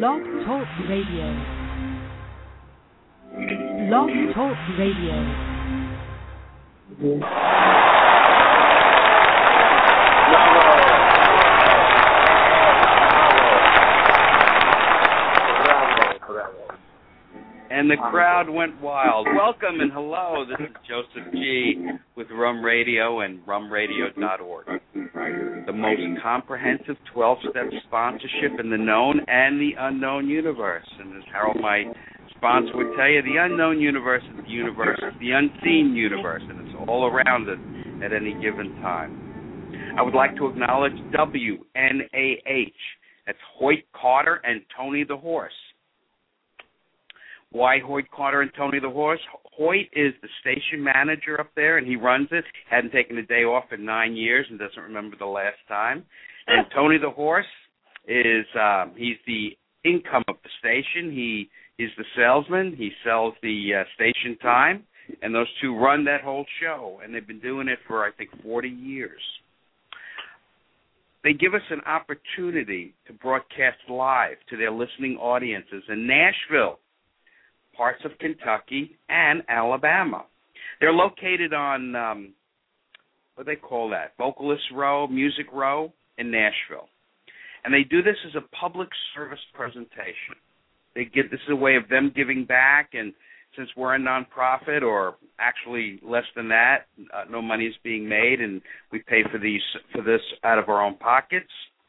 Blog Talk Radio. Blog Talk Radio. And the crowd went wild. Welcome and hello. This is Joseph G. with Rum Radio and rumradio.org. The most comprehensive 12-step sponsorship in the known and the unknown universe. And as Harold, my sponsor, would tell you, the unknown universe is the unseen universe, and it's all around us at any given time. I would like to acknowledge WNAH. That's Hoyt Carter and Tony the Horse. Why Hoyt Carter and Tony the Horse? Hoyt is the station manager up there, and he runs it. Hadn't taken a day off in 9 years and doesn't remember the last time. And Tony the Horse is he's the income of the station. He is the salesman. He sells the station time, and those two run that whole show, and they've been doing it for, I think, 40 years. They give us an opportunity to broadcast live to their listening audiences in Nashville, parts of Kentucky, and Alabama. They're located on, what do they call that, Vocalist Row, Music Row in Nashville. And they do this as a public service presentation. This is a way of them giving back, and since we're a nonprofit, or actually less than that, no money is being made, and we pay for this out of our own pockets.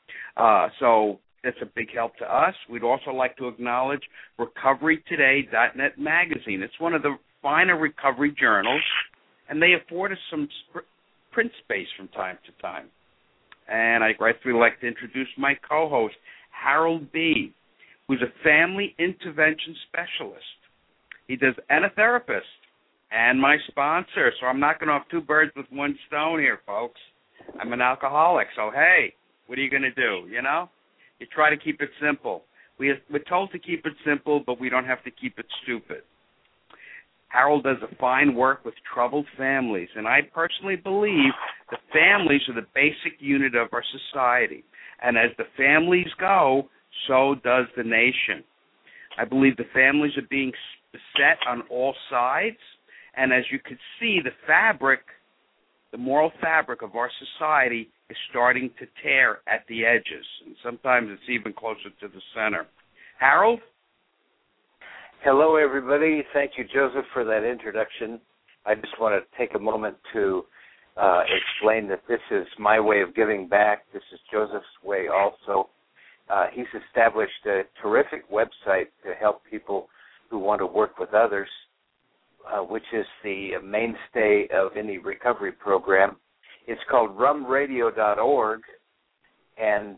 So that's a big help to us. We'd also like to acknowledge RecoveryToday.net magazine. It's one of the finer recovery journals, and they afford us some print space from time to time. And I'd rightfully like to introduce my co-host, Harold B., who's a family intervention specialist. And a therapist, and my sponsor. So I'm knocking off two birds with one stone here, folks. I'm an alcoholic, so hey, what are you going to do, you know? You try to keep it simple. We're told to keep it simple, but we don't have to keep it stupid. Harold does a fine work with troubled families, and I personally believe the families are the basic unit of our society. And as the families go, so does the nation. I believe the families are being beset on all sides, and as you can see, the moral fabric of our society is starting to tear at the edges, and sometimes it's even closer to the center. Harold? Hello, everybody. Thank you, Joseph, for that introduction. I just want to take a moment to explain that this is my way of giving back. This is Joseph's way also. He's established a terrific website to help people who want to work with others, which is the mainstay of any recovery program. It's called rumradio.org, and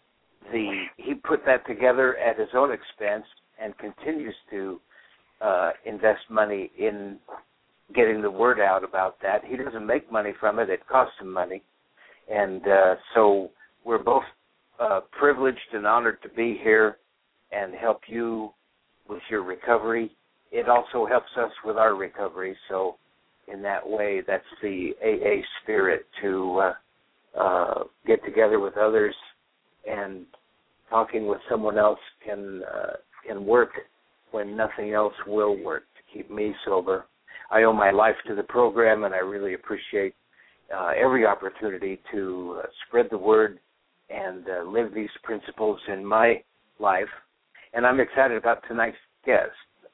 he put that together at his own expense and continues to invest money in getting the word out about that. He doesn't make money from it. It costs him money. And so we're both privileged and honored to be here and help you with your recovery. It also helps us with our recovery. So in that way, that's the AA spirit, to get together with others, and talking with someone else can work when nothing else will work to keep me sober. I owe my life to the program, and I really appreciate every opportunity to spread the word and live these principles in my life. And I'm excited about tonight's guest.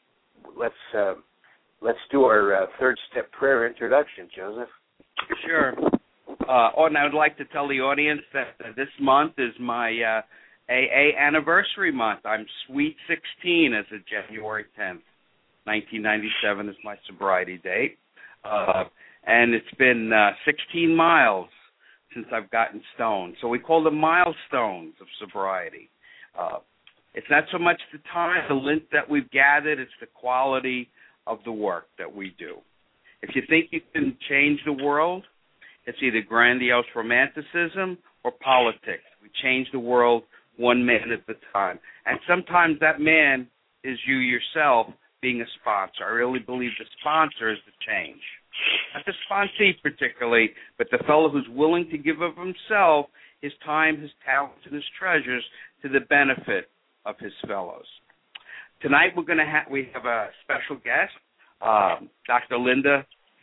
Let's do our third step prayer introduction, Joseph. Sure. And I would like to tell the audience that this month is my AA anniversary month. I'm sweet 16 as of January 10th. 1997 is my sobriety date. And it's been 16 miles since I've gotten stoned. So we call them milestones of sobriety. It's not so much the time, the length that we've gathered, it's the quality of the work that we do. If you think you can change the world, it's either grandiose romanticism or politics. We change the world one man at a time. And sometimes that man is you yourself being a sponsor. I really believe the sponsor is the change. Not the sponsee particularly, but the fellow who's willing to give of himself, his time, his talents, and his treasures to the benefit of his fellows. Tonight we have a special guest, Dr. Linda.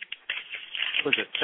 Was it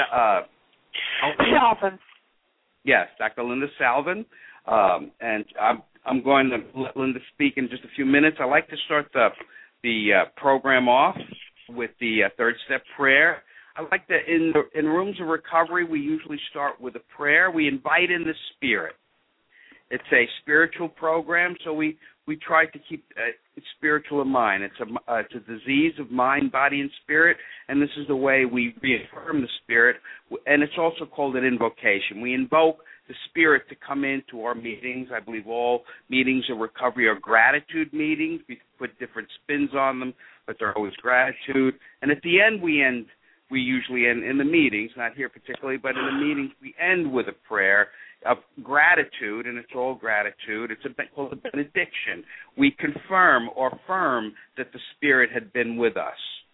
Salvin? Yes, Dr. Linda Salvin, and I'm going to let Linda speak in just a few minutes. I like to start the program off with the third step prayer. I like that in rooms of recovery, we usually start with a prayer. We invite in the spirit. It's a spiritual program, so we try to keep it spiritual in mind. It's a disease of mind, body, and spirit, and this is the way we reaffirm the spirit, and it's also called an invocation. We invoke the spirit to come into our meetings. I believe all meetings of recovery are gratitude meetings. We put different spins on them, but they're always gratitude. And at the end, we usually end in the meetings, not here particularly, but in the meetings we end with a prayer of gratitude, and it's all gratitude. It's called a benediction. We confirm or affirm that the Spirit had been with us.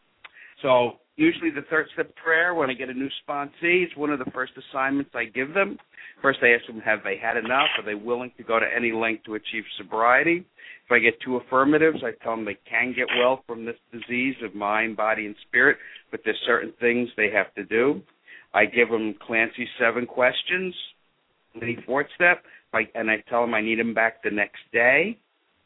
So usually the third step prayer, when I get a new sponsee, it's one of the first assignments I give them. First I ask them, have they had enough? Are they willing to go to any length to achieve sobriety? If I get two affirmatives, I tell them they can get well from this disease of mind, body, and spirit, but there's certain things they have to do. I give them Clancy's 7 questions, the fourth step, and I tell them I need them back the next day,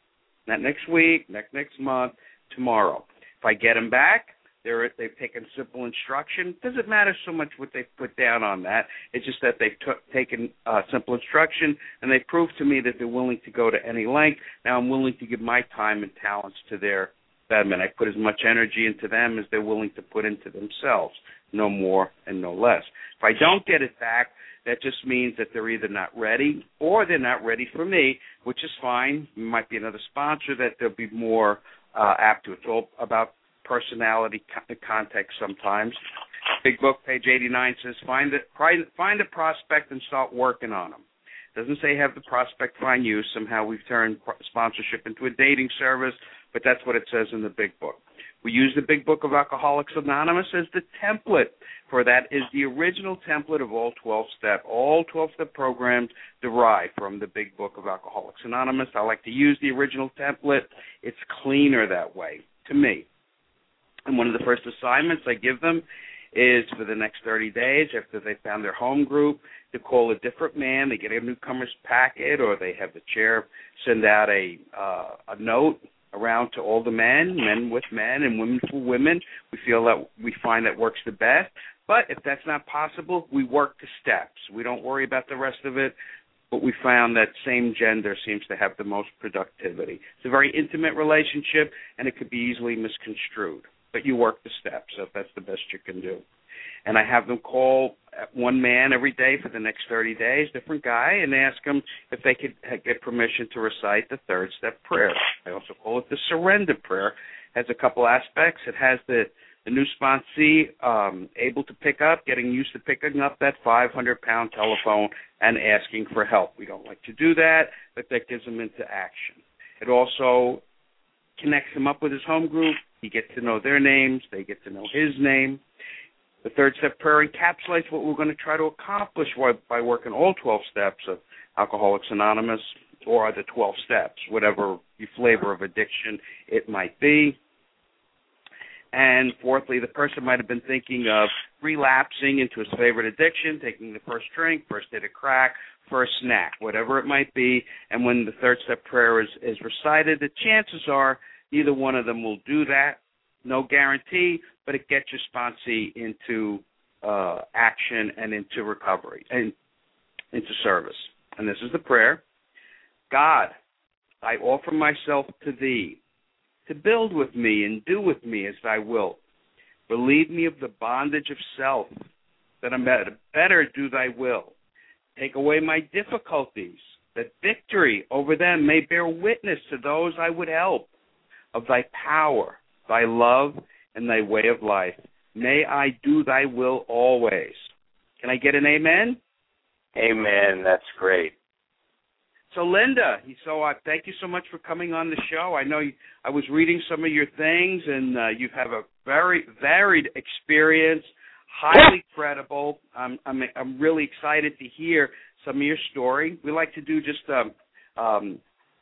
not next week, next month, tomorrow. If I get them back, they've taken simple instruction. It doesn't matter so much what they've put down on that. It's just that they've taken simple instruction, and they prove to me that they're willing to go to any length. Now I'm willing to give my time and talents to them, and I put as much energy into them as they're willing to put into themselves, no more and no less. If I don't get it back, that just means that they're either not ready or they're not ready for me, which is fine. It might be another sponsor that they'll be more apt to. It's all about personality context sometimes. Big Book, page 89, says find a prospect and start working on them. It doesn't say have the prospect find you. Somehow we've turned sponsorship into a dating service, but that's what it says in the Big Book. We use the Big Book of Alcoholics Anonymous as the template for that. Is the original template of all 12-step. All 12-step programs derive from the Big Book of Alcoholics Anonymous. I like to use the original template. It's cleaner that way, to me. And one of the first assignments I give them is for the next 30 days, after they found their home group, to call a different man. They get a newcomer's packet, or they have the chair send out a note around to all the men with men and women for women. We find that works the best. But if that's not possible, we work the steps. We don't worry about the rest of it, but we found that same gender seems to have the most productivity. It's a very intimate relationship, and it could be easily misconstrued. But you work the steps, so that's the best you can do. And I have them call one man every day for the next 30 days, different guy, and ask them if they could get permission to recite the third step prayer. I also call it the surrender prayer. It has a couple aspects. It has the new sponsee able to pick up, getting used to picking up that 500-pound telephone and asking for help. We don't like to do that, but that gives them into action. It also connects him up with his home group. He gets to know their names. They get to know his name. The third step prayer encapsulates what we're going to try to accomplish by working all 12 steps of Alcoholics Anonymous, or the 12 steps, whatever your flavor of addiction it might be. And fourthly, the person might have been thinking of relapsing into his favorite addiction, taking the first drink, first hit of crack, first snack, whatever it might be. And when the third step prayer is recited, the chances are neither one of them will do that. No guarantee, but it gets your sponsee into action and into recovery and into service. And this is the prayer. God, I offer myself to thee, to build with me and do with me as thy will. Relieve me of the bondage of self, that I better do thy will. Take away my difficulties, that victory over them may bear witness to those I would help, of thy power, thy love, and thy way of life. May I do thy will always. Can I get an amen? Amen. That's great. So, Linda, thank you so much for coming on the show. I know I was reading some of your things, and you have a very varied experience, highly credible. I'm really excited to hear some of your story. We like to do just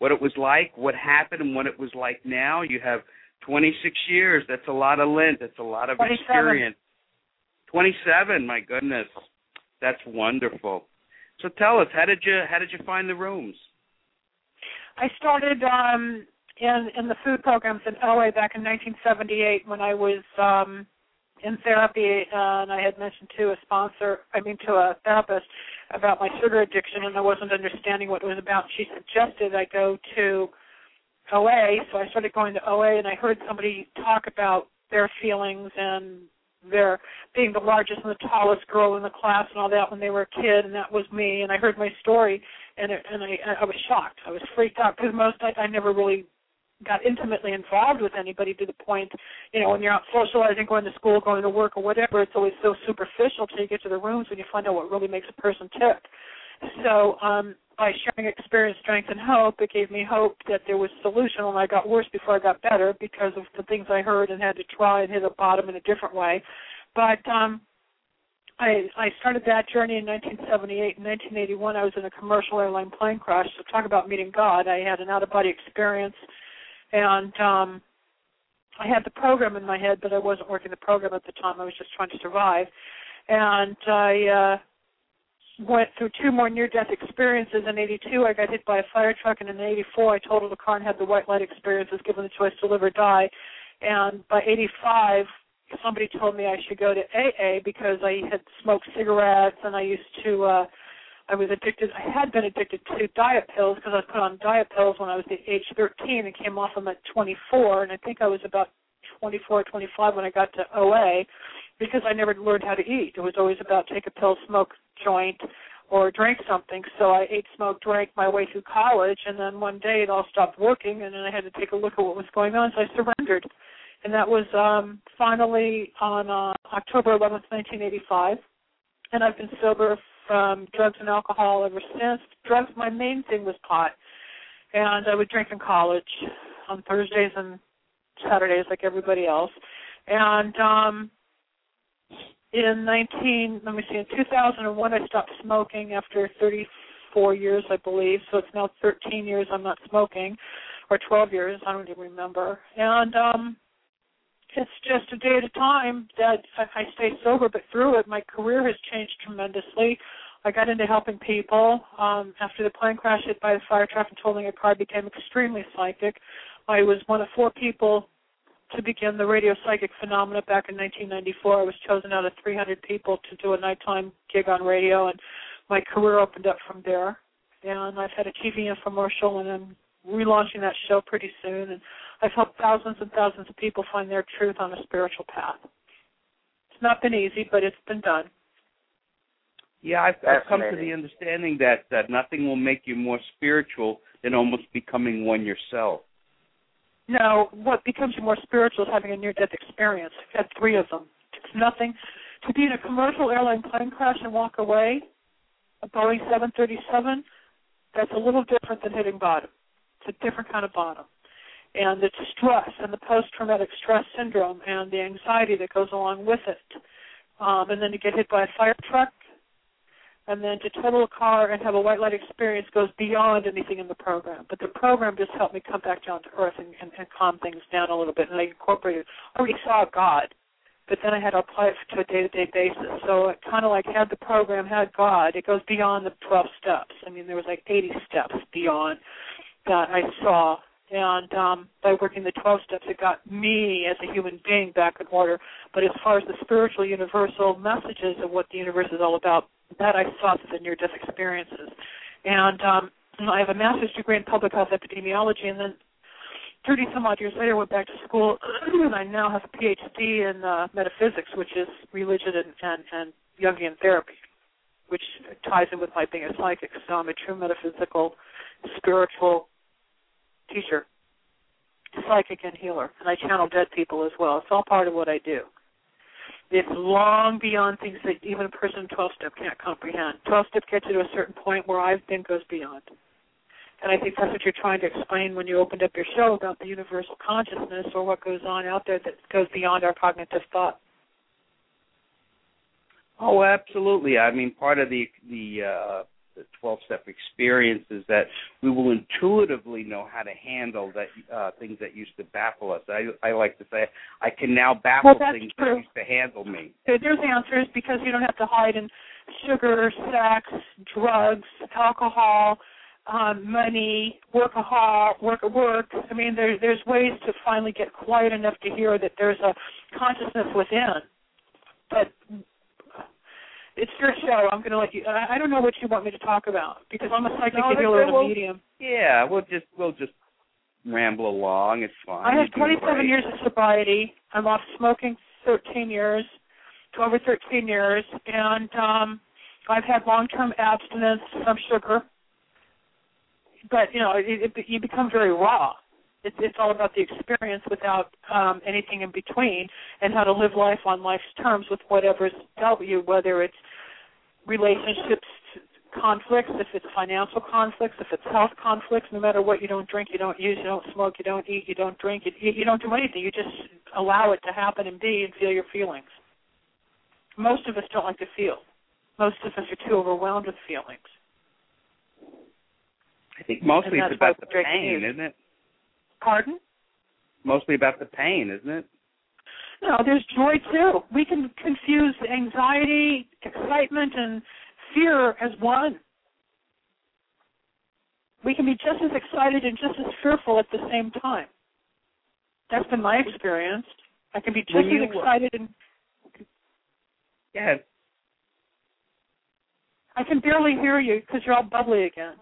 what it was like, what happened, and what it was like now. You have 26 years. That's a lot of lint. That's a lot of 27. experience. 27, my goodness. That's wonderful. So tell us, how did you find the rooms? I started in the food programs in LA back in 1978 when I was in therapy, and I had mentioned to a therapist about my sugar addiction, and I wasn't understanding what it was about. She suggested I go to OA, so I started going to OA, and I heard somebody talk about their feelings and their being the largest and the tallest girl in the class and all that when they were a kid, and that was me. And I heard my story, and I was shocked. I was freaked out because I never really got intimately involved with anybody to the point, when you're out socializing, going to school, going to work, or whatever, it's always so superficial till you get to the rooms when you find out what really makes a person tick. So by sharing experience, strength, and hope, it gave me hope that there was a solution, and I got worse before I got better because of the things I heard and had to try and hit a bottom in a different way. But I started that journey in 1978. In 1981, I was in a commercial airline plane crash. So talk about meeting God. I had an out-of-body experience, and I had the program in my head, but I wasn't working the program at the time. I was just trying to survive. And I went through 2 more near-death experiences. In 82, I got hit by a fire truck, and in 84, I totaled a car and had the white light experiences, given the choice to live or die. And by 85, somebody told me I should go to AA because I had smoked cigarettes, and I had been addicted to diet pills because I was put on diet pills when I was age 13 and came off them at 24, and I think I was about 24 or 25 when I got to OA because I never learned how to eat. It was always about take a pill, smoke a joint, or drink something. So I ate, smoked, drank my way through college, and then one day it all stopped working, and then I had to take a look at what was going on, so I surrendered. And that was finally on October 11th, 1985, and I've been sober from drugs and alcohol ever since. Drugs, my main thing was pot, and I would drink in college on Thursdays and Saturdays like everybody else. And in 2001, I stopped smoking after 34 years, I believe, so it's now 13 years I'm not smoking, or 12 years, I don't even remember. And it's just a day at a time that I stay sober, but through it, my career has changed tremendously. I got into helping people. After the plane crash hit by the fire truck and totaling a car, I became extremely psychic. I was one of 4 people to begin the radio psychic phenomena back in 1994. I was chosen out of 300 people to do a nighttime gig on radio, and my career opened up from there. And I've had a TV infomercial, and I'm relaunching that show pretty soon. And I've helped thousands and thousands of people find their truth on a spiritual path. It's not been easy, but it's been done. Yeah, I've come to the understanding that nothing will make you more spiritual than almost becoming one yourself. No, what becomes you more spiritual is having a near-death experience. I've had 3 of them. It's nothing. To be in a commercial airline plane crash and walk away, a Boeing 737, that's a little different than hitting bottom. It's a different kind of bottom. And the stress and the post-traumatic stress syndrome and the anxiety that goes along with it. And then to get hit by a fire truck, and then to total a car and have a white light experience goes beyond anything in the program. But the program just helped me come back down to earth and calm things down a little bit. And I incorporated, I already saw God, but then I had to apply it to a day-to-day basis. So it kind of like had the program, had God. It goes beyond the 12 steps. I mean, there was like 80 steps beyond that I saw. And by working the 12 steps, it got me as a human being back in order. But as far as the spiritual universal messages of what the universe is all about, that I saw through the near-death experiences. And I have a master's degree in public health epidemiology, and then 30-some-odd years later, I went back to school, and I now have a PhD in metaphysics, which is religion and Jungian therapy, which ties in with my being a psychic. So I'm a true metaphysical, spiritual teacher, psychic, and healer. And I channel dead people as well. It's all part of what I do. It's long beyond things that even a person in 12-step can't comprehend. 12-step gets you to a certain point where I've been goes beyond. And I think that's what you're trying to explain when you opened up your show about the universal consciousness or what goes on out there that goes beyond our cognitive thought. Oh, absolutely. I mean, part of the 12-step experiences that we will intuitively know how to handle that things that used to baffle us. I like to say I can now baffle things that used to handle me. There's answers because you don't have to hide in sugar, sex, drugs, alcohol, money, work. I mean, there's ways to finally get quiet enough to hear that there's a consciousness within. But it's your show. I'm going to let you. I don't know what you want me to talk about because I'm a psychic healer and a medium. Yeah, we'll just ramble along. It's fine. I have 27 years of sobriety. I'm off smoking 13 years. Over 13 years, and I've had long-term abstinence from sugar. But, you know, you become very raw. It's all about the experience without anything in between and how to live life on life's terms with whatever's dealt with you, whether it's relationships conflicts, if it's financial conflicts, if it's health conflicts. No matter what, you don't drink, you don't use, you don't smoke, you don't eat, you don't drink, you don't do anything. You just allow it to happen and be and feel your feelings. Most of us don't like to feel. Most of us are too overwhelmed with feelings. I think mostly it's about the pain, isn't it? Pardon? Mostly about the pain, isn't it? No, there's joy too. We can confuse anxiety, excitement, and fear as one. We can be just as excited and just as fearful at the same time. That's been my experience. I can be just as excited and... Yeah. I can barely hear you because you're all bubbly again.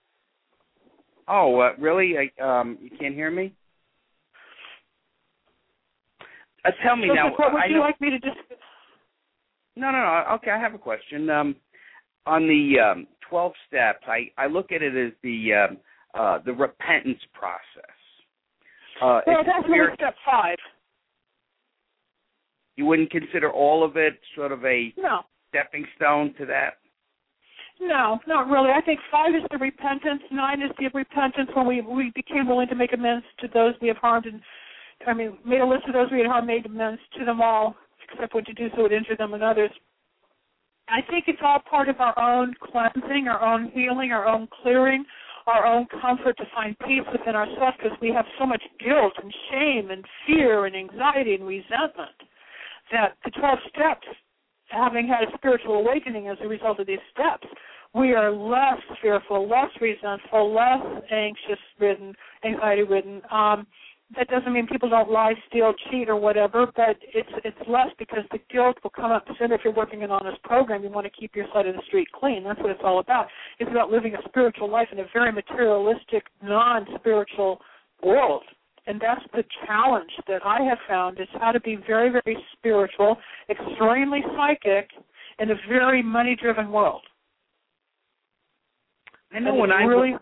Oh, really? You can't hear me? Tell me now. What would you like me to discuss? No. Okay, I have a question. On the 12 steps, I look at it as the repentance process. Well, that's really step 5. You wouldn't consider all of it sort of a stepping stone to that? No, not really. I think 5 is the repentance. 9 is the repentance when we became willing to make amends to those we have harmed. Made a list of those we had harmed, made amends to them all, except when to do so would injure them and others. I think it's all part of our own cleansing, our own healing, our own clearing, our own comfort to find peace within ourselves because we have so much guilt and shame and fear and anxiety and resentment. That the 12 steps, having had a spiritual awakening as a result of these steps, we are less fearful, less resentful, less anxious-ridden, anxiety-ridden. That doesn't mean people don't lie, steal, cheat, or whatever, but it's less because the guilt will come up sooner if you're working an honest program. You want to keep your side of the street clean. That's what it's all about. It's about living a spiritual life in a very materialistic, non-spiritual world. And that's the challenge that I have found is how to be very, very spiritual, extremely psychic, in a very money-driven world. I know when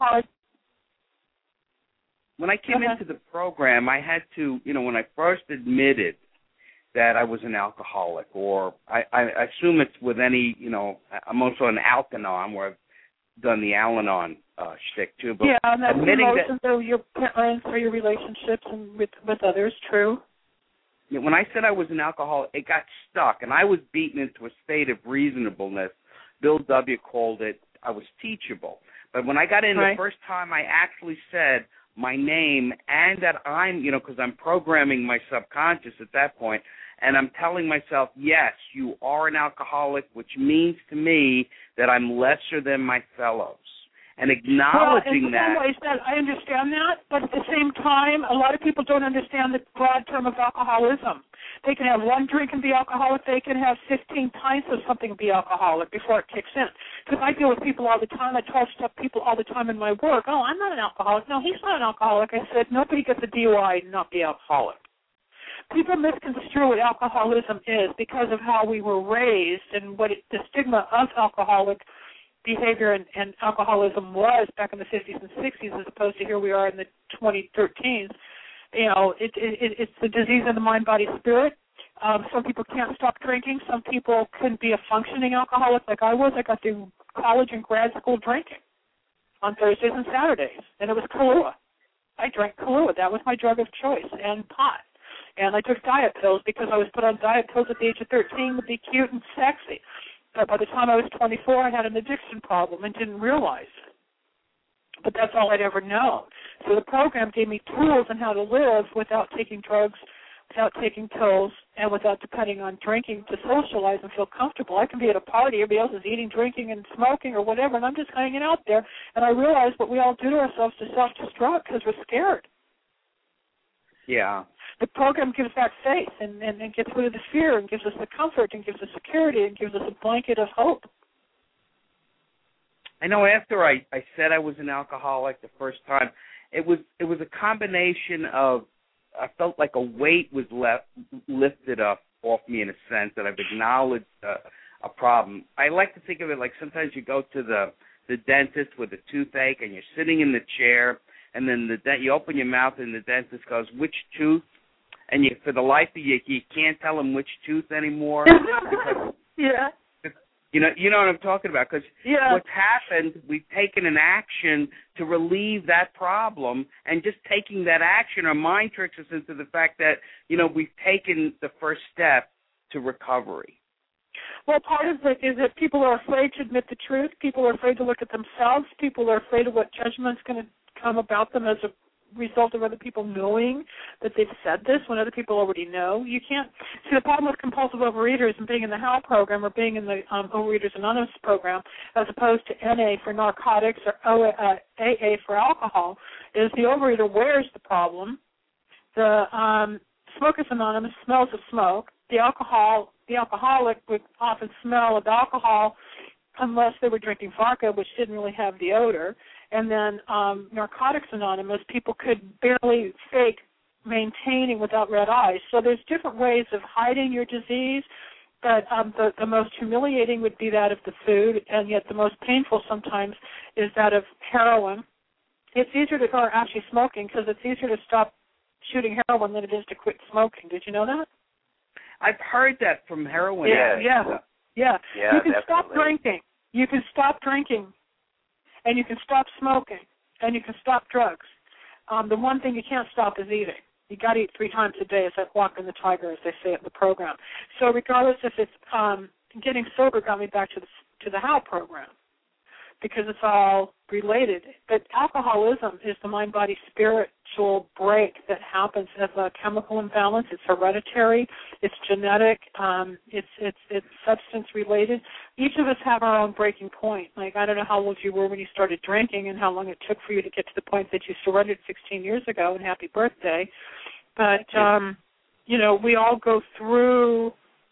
I came into the program, I had to, when I first admitted that I was an alcoholic, or I assume it's with any, I'm also an Al-Anon, where I've done the Al-Anon shtick too. But and that's emotions or your parents or your relationships and with others, true. When I said I was an alcoholic, it got stuck, and I was beaten into a state of reasonableness. Bill W. called it, I was teachable. But when I got in the first time, I actually said my name and that I'm, because I'm programming my subconscious at that point, and I'm telling myself, yes, you are an alcoholic, which means to me that I'm lesser than my fellows. And acknowledging in some ways, I understand that, but at the same time, a lot of people don't understand the broad term of alcoholism. They can have one drink and be alcoholic. They can have 15 pints of something and be alcoholic before it kicks in. Because I deal with people all the time. I 12-step people all the time in my work. Oh, I'm not an alcoholic. No, he's not an alcoholic. I said, nobody gets a DUI and not be alcoholic. People misconstrue what alcoholism is because of how we were raised and what the stigma of alcoholic behavior and alcoholism was back in the 50s and 60s as opposed to here we are in the 2013s. It's the disease of the mind, body, spirit. Some people can't stop drinking. Some people couldn't be a functioning alcoholic like I was. I got through college and grad school drinking on Thursdays and Saturdays, and it was Kahlua. I drank Kahlua. That was my drug of choice, and pot. And I took diet pills because I was put on diet pills at the age of 13 to be cute and sexy. But by the time I was 24, I had an addiction problem and didn't realize it. But that's all I'd ever known. So the program gave me tools on how to live without taking drugs, without taking pills, and without depending on drinking to socialize and feel comfortable. I can be at a party, everybody else is eating, drinking, and smoking or whatever, and I'm just hanging out there. And I realized what we all do to ourselves to self-destruct because we're scared. Yeah. The program gives back faith and gets rid of the fear and gives us the comfort and gives us security and gives us a blanket of hope. I know after I said I was an alcoholic the first time, it was a combination of, I felt like a weight was lifted up off me in a sense that I've acknowledged a problem. I like to think of it like sometimes you go to the dentist with a toothache and you're sitting in the chair and then you open your mouth and the dentist goes, which tooth? And for the life of you can't tell him which tooth anymore. Yeah. You know what I'm talking about, because what's happened, we've taken an action to relieve that problem, and just taking that action, our mind tricks us into the fact that, we've taken the first step to recovery. Well, part of it is that people are afraid to admit the truth. People are afraid to look at themselves. People are afraid of what judgment's going to come about them as a result of other people knowing that they've said this when other people already know. You can't see the problem with compulsive overeaters and being in the HAL program or being in the Overeaters Anonymous program as opposed to NA for narcotics or AA for alcohol is the overeater wears the problem. The Smokers Anonymous smells of smoke. The alcoholic would often smell of alcohol unless they were drinking vodka, which didn't really have the odor. And then Narcotics Anonymous, people could barely fake maintaining without red eyes. So there's different ways of hiding your disease, but the most humiliating would be that of the food, and yet the most painful sometimes is that of heroin. It's easier to, or actually smoking, because it's easier to stop shooting heroin than it is to quit smoking. Did you know that? I've heard that from heroin. Yeah. You can definitely. stop drinking. You can stop drinking. And you can stop smoking, and you can stop drugs. The one thing you can't stop is eating. You got to eat 3 times a day. It's like walking the tiger, as they say in the program. So regardless if it's getting sober, got me back to the HAL program because it's all related. But alcoholism is the mind-body spiritual break that happens as a chemical imbalance. It's hereditary. It's genetic. It's substance-related. Each of us have our own breaking point. Like, I don't know how old you were when you started drinking and how long it took for you to get to the point that you surrendered 16 years ago, and happy birthday. But, we all go through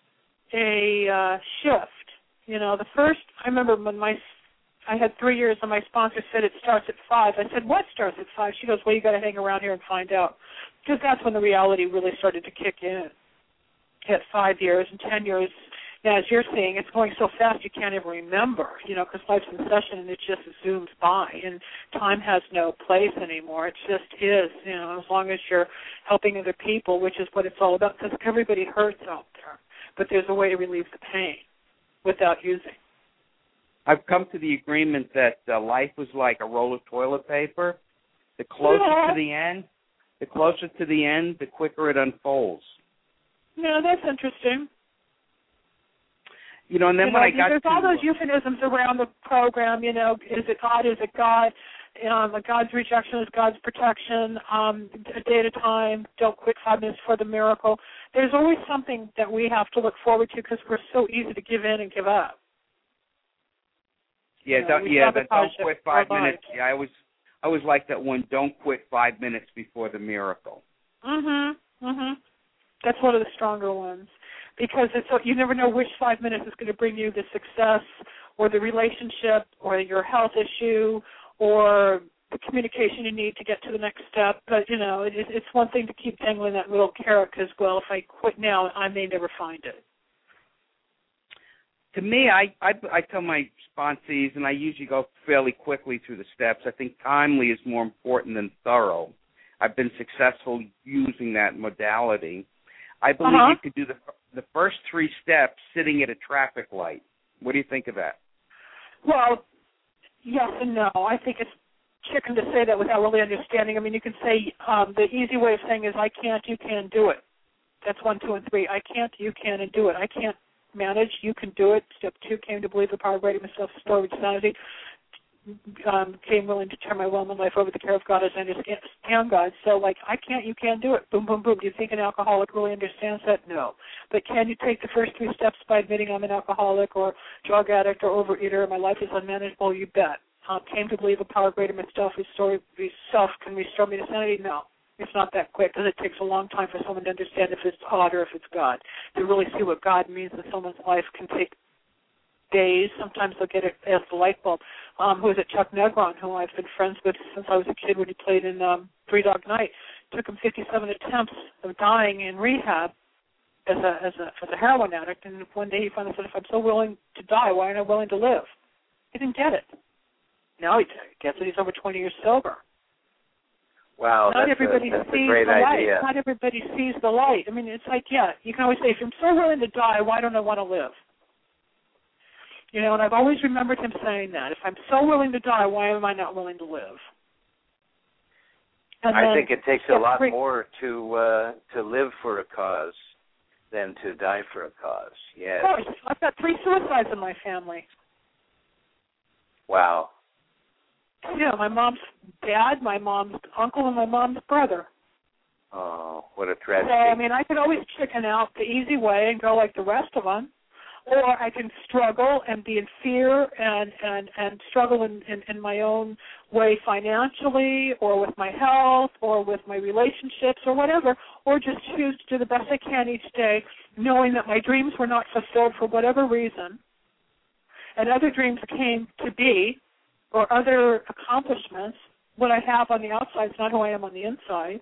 a shift. The first, I remember when I had 3 years, and my sponsor said it starts at 5. I said, what starts at 5? She goes, well, you got to hang around here and find out. Because that's when the reality really started to kick in. At 5 years and 10 years, now as you're seeing, it's going so fast you can't even remember, because life's in session and it just zooms by, and time has no place anymore. It just is, as long as you're helping other people, which is what it's all about, because everybody hurts out there. But there's a way to relieve the pain without using. I've come to the agreement that life was like a roll of toilet paper. The closer to the end, the quicker it unfolds. Yeah, that's interesting. And then when I got there's all those euphemisms around the program, is it God, is it God? God's rejection is God's protection, a day at a time, don't quit 5 minutes for the miracle. There's always something that we have to look forward to because we're so easy to give in and give up. Don't quit 5 minutes. Yeah, I always like that one. Don't quit 5 minutes before the miracle. That's one of the stronger ones because you never know which 5 minutes is going to bring you the success or the relationship or your health issue or the communication you need to get to the next step. But it's one thing to keep dangling that little carrot because, well, if I quit now, I may never find it. To me, I tell my sponsees, and I usually go fairly quickly through the steps, I think timely is more important than thorough. I've been successful using that modality. I believe you could do the first 3 steps sitting at a traffic light. What do you think of that? Well, yes and no. I think it's chicken to say that without really understanding. I mean, you can say the easy way of saying is I can't, you can, do it. That's 1, 2, and 3. I can't, you can, and do it. I can't manage. You can do it. Step 2, came to believe the power of greater myself, story with sanity. Came willing to turn my will and life over to the care of God as I understand God. So, like, I can't, you can't do it. Boom, boom, boom. Do you think an alcoholic really understands that? No. But can you take the first 3 steps by admitting I'm an alcoholic or drug addict or overeater, my life is unmanageable? You bet. Came to believe the power of greater myself, self can restore me to sanity? No. It's not that quick because it takes a long time for someone to understand if it's God or if it's God. To really see what God means in someone's life can take days. Sometimes they'll get it as the light bulb. Who is it? Chuck Negron, who I've been friends with since I was a kid when he played in Three Dog Night. Took him 57 attempts of dying in rehab as a heroin addict, and one day he finally said, if I'm so willing to die, why aren't I willing to live? He didn't get it. Now he gets it. He's over 20 years sober. Wow, Not that's everybody a sees great the light. idea. Not everybody sees the light. I mean, it's like, yeah, you can always say, if I'm so willing to die, why don't I want to live? You know, and I've always remembered him saying that. If I'm so willing to die, why am I not willing to live? And I think it takes a lot more to live for a cause than to die for a cause. Yes. Of course. I've got 3 suicides in my family. Wow. Yeah, my mom's dad, my mom's uncle, and my mom's brother. Oh, what a tragedy. So, I mean, I could always chicken out the easy way and go like the rest of them. Or I can struggle and be in fear and struggle in my own way financially or with my health or with my relationships or whatever, or just choose to do the best I can each day, knowing that my dreams were not fulfilled for whatever reason, and other dreams came to be, or other accomplishments. What I have on the outside is not who I am on the inside.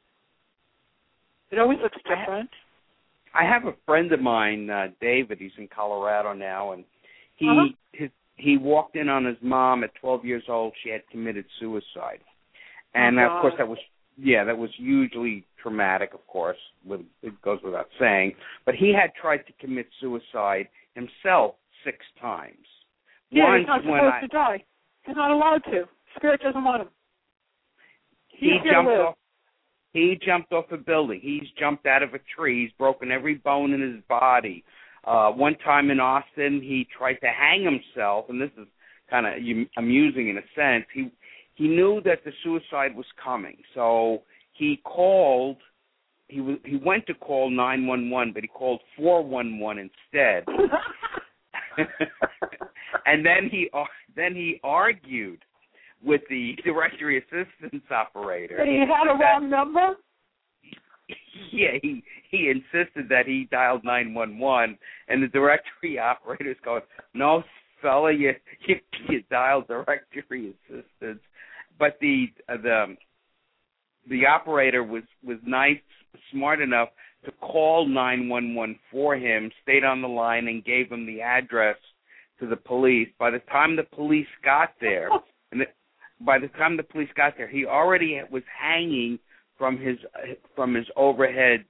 It always looks different. I have a friend of mine, David. He's in Colorado now, and he walked in on his mom at 12 years old. She had committed suicide, and of course that was hugely traumatic. Of course, it goes without saying. But he had tried to commit suicide himself 6 times. Yeah, Once he's not supposed to die. He's not allowed to. Spirit doesn't want him. He jumped off a building. He's jumped out of a tree. He's broken every bone in his body. One time in Austin, he tried to hang himself, and this is kind of amusing in a sense. He knew that the suicide was coming, so he called. He went to call 911, but he called 411 instead. And then he argued with the directory assistance operator. But he had a wrong number? Yeah, he insisted that he dialed 911, and the directory operator's going, no, fella, you dialed directory assistance. But the operator was nice, smart enough to call 911 for him, stayed on the line, and gave him the address to the police. By the time the police got there, he already was hanging from his overhead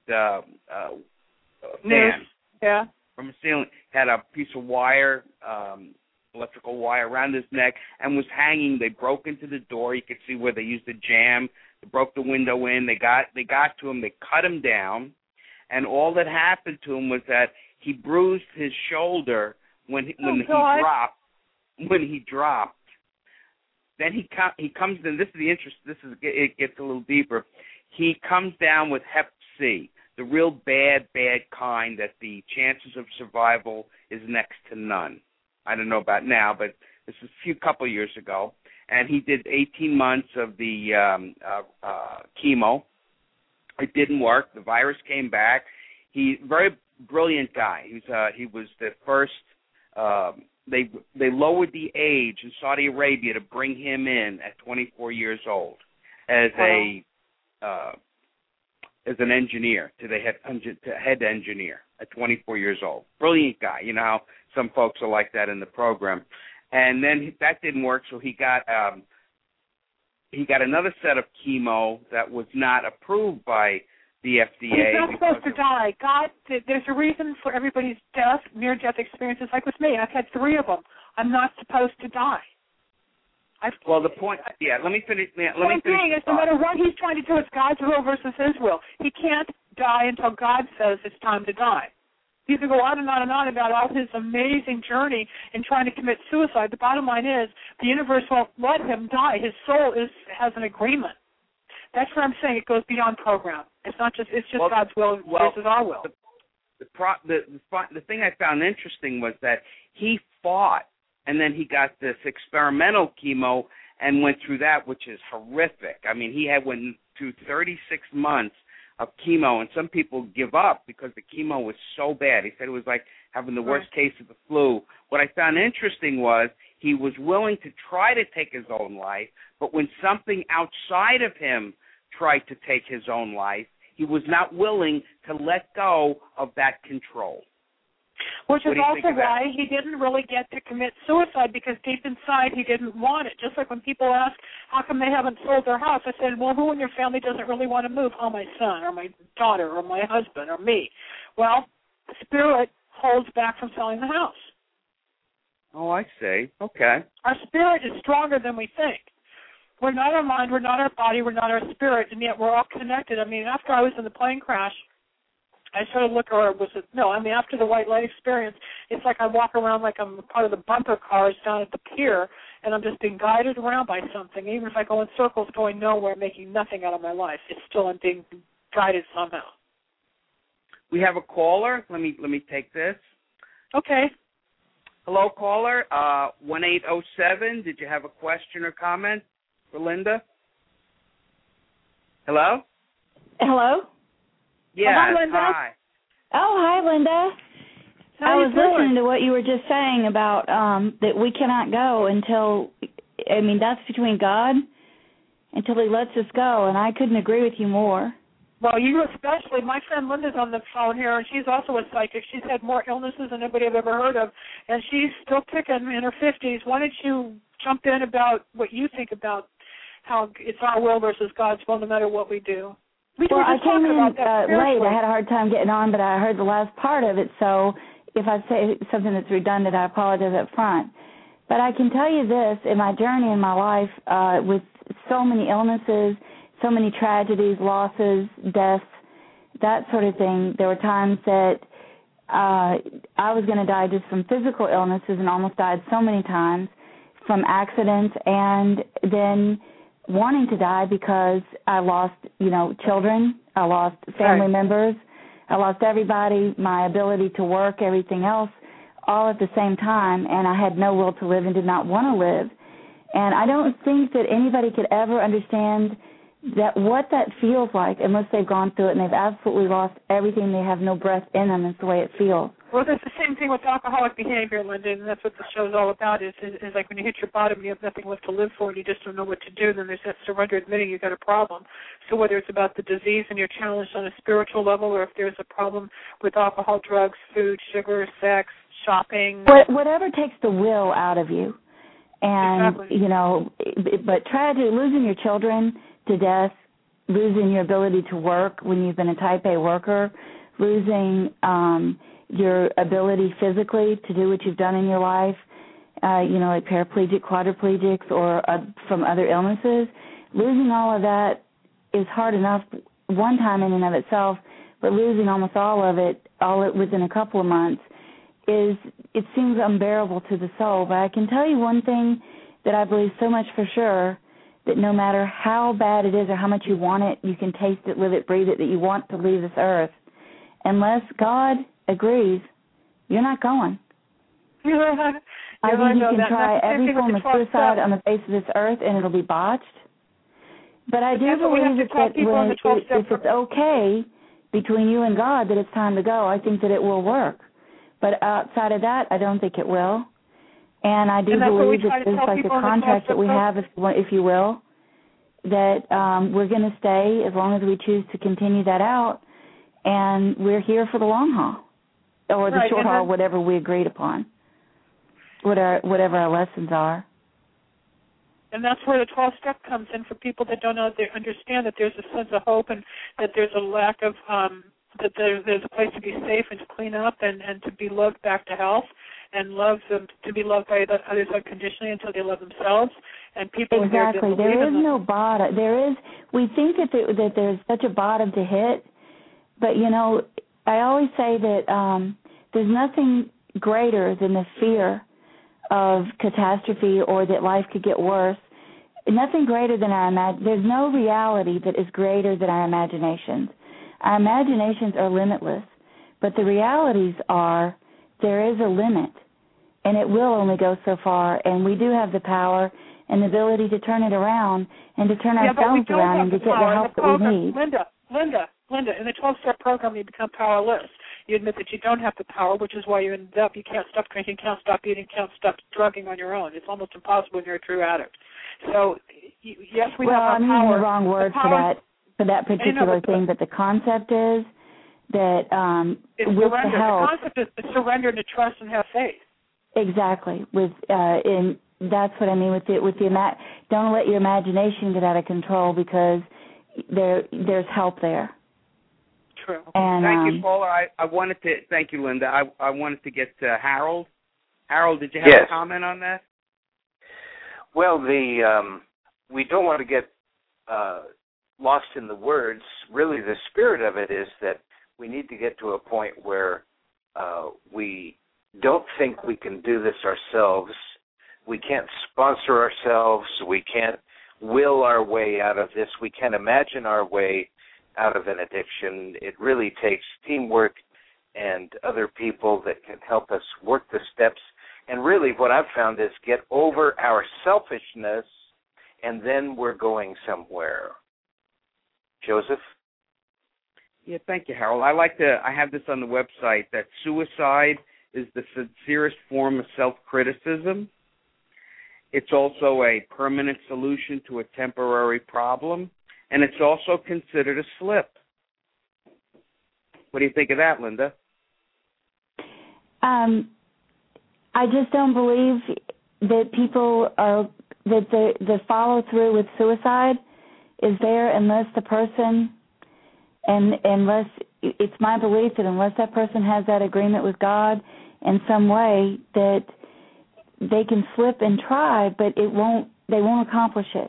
fan. Yeah. From the ceiling, had a piece of wire, electrical wire around his neck, and was hanging. They broke into the door. You could see where they used a jam. They broke the window in. They got to him. They cut him down, and all that happened to him was that he bruised his shoulder when he dropped. When he dropped. Then he comes in. This is the interest. It gets a little deeper. He comes down with Hep C, the real bad kind that the chances of survival is next to none. I don't know about now, but this is a couple years ago, and he did 18 months of the chemo. It didn't work. The virus came back. He's a very brilliant guy. He was the first. They lowered the age in Saudi Arabia to bring him in at 24 years old as an engineer, to the head engineer at 24 years old. Brilliant guy. You know how some folks are like that in the program. And then that didn't work, so he got another set of chemo that was not approved by the FDA. He's not supposed to die. God, there's a reason for everybody's death, near-death experiences, like with me. I've had 3 of them. I'm not supposed to die. Well, the point, let me finish. The point being is no matter what he's trying to do, it's God's will versus his will. He can't die until God says it's time to die. You could go on and on and on about all his amazing journey in trying to commit suicide. The bottom line is the universe won't let him die. His soul has an agreement. That's what I'm saying. It goes beyond program. It's just God's will versus our will. The thing I found interesting was that he fought, and then he got this experimental chemo and went through that, which is horrific. I mean, he went through 36 months of chemo, and some people give up because the chemo was so bad. He said it was like having the worst case of the flu. What I found interesting was he was willing to try to take his own life, but when something outside of him tried to take his own life, he was not willing to let go of that control. Which is also why he didn't really get to commit suicide, because deep inside he didn't want it. Just like when people ask, how come they haven't sold their house? I said, well, who in your family doesn't really want to move? Oh, my son or my daughter or my husband or me. Well, the spirit holds back from selling the house. Oh, I see. Okay. Our spirit is stronger than we think. We're not our mind, we're not our body, we're not our spirit, and yet we're all connected. I mean, after I was in the plane crash, after the white light experience, it's like I walk around like I'm part of the bumper cars down at the pier, and I'm just being guided around by something. Even if I go in circles going nowhere, making nothing out of my life, I'm being guided somehow. We have a caller. Let me take this. Okay. Hello, caller. 1807. Did you have a question or comment for Linda? Hello? Hello? Yeah. Hi, Linda. Hi. Oh, hi, Linda. I was listening to what you were just saying about that we cannot go until, that's between God, until he lets us go, and I couldn't agree with you more. Well, you especially. My friend Linda's on the phone here, and she's also a psychic. She's had more illnesses than anybody I've ever heard of, and she's still kicking in her 50s. Why don't you jump in about what you think about how it's our will versus God's will no matter what we do? I came in late. I had a hard time getting on, but I heard the last part of it, so if I say something that's redundant, I apologize up front. But I can tell you this, in my journey in my life, with so many illnesses, so many tragedies, losses, deaths, that sort of thing, there were times that I was going to die just from physical illnesses and almost died so many times from accidents, and then wanting to die because I lost, children, I lost family members, I lost everybody, my ability to work, everything else, all at the same time, and I had no will to live and did not want to live. And I don't think that anybody could ever understand what that feels like unless they've gone through it and they've absolutely lost everything. They have no breath in them. It's the way it feels. Well, it's the same thing with alcoholic behavior, Linda, and that's what the show's all about. Is like when you hit your bottom, you have nothing left to live for, and you just don't know what to do. Then there's that surrender, admitting you've got a problem. So whether it's about the disease and you're challenged on a spiritual level, or if there's a problem with alcohol, drugs, food, sugar, sex, shopping. Whatever takes the will out of you. And, exactly. But tragedy, losing your children to death, losing your ability to work when you've been a type A worker, losing your ability physically to do what you've done in your life, like paraplegic, quadriplegics, or from other illnesses. Losing all of that is hard enough one time in and of itself, but losing almost all of it within a couple of months it seems unbearable to the soul. But I can tell you one thing that I believe so much for sure, that no matter how bad it is or how much you want it, you can taste it, live it, breathe it, that you want to leave this earth. Unless God agrees, you're not going. I think you can try every form of suicide on the face of this earth and it'll be botched. But I do believe that if it's okay between you and God that it's time to go, I think that it will work. But outside of that, I don't think it will. And I do believe that there's like a contract that we have, if you will, that we're going to stay as long as we choose to continue that out, and we're here for the long haul, or the short haul, whatever we agreed upon, whatever our lessons are. And that's where the 12-step comes in for people that don't understand that there's a sense of hope and that there's a lack of that there's a place to be safe and to clean up and to be loved back to health, and to be loved by others unconditionally until they love themselves. And people exactly. There is no bottom. We think that there's such a bottom to hit, but I always say that there's nothing greater than the fear of catastrophe or that life could get worse. Nothing greater than there's no reality that is greater than our imaginations. Our imaginations are limitless, but the realities are there is a limit, and it will only go so far, and we do have the power and the ability to turn it around and to turn ourselves around and to get the help that we need. Linda, in the 12-step program, you become powerless. You admit that you don't have the power, which is why you can't stop drinking, can't stop eating, can't stop drugging on your own. It's almost impossible when you're a true addict. So, yes, we have our power. I'm using the wrong word for that particular thing, but the concept is that with the help. The concept is to surrender, to trust, and have faith. Exactly. That's what I mean with don't let your imagination get out of control, because there's help there. True. And, thank you, Paula. I wanted to thank you, Linda. I wanted to get to Harold. Harold, did you have a comment on that? Well, we don't want to get lost in the words. Really, the spirit of it is that we need to get to a point where we don't think we can do this ourselves. We can't sponsor ourselves. We can't will our way out of this. We can't imagine our way out of an addiction. It really takes teamwork and other people that can help us work the steps. And really what I've found is get over our selfishness, and then we're going somewhere. Joseph? Yeah, thank you, Harold. I have this on the website, that suicide is the sincerest form of self-criticism. It's also a permanent solution to a temporary problem, and it's also considered a slip. What do you think of that, Linda? I just don't believe that the follow-through with suicide is there unless the person, unless it's my belief that unless that person has that agreement with God in some way, that they can slip and try, but they won't accomplish it.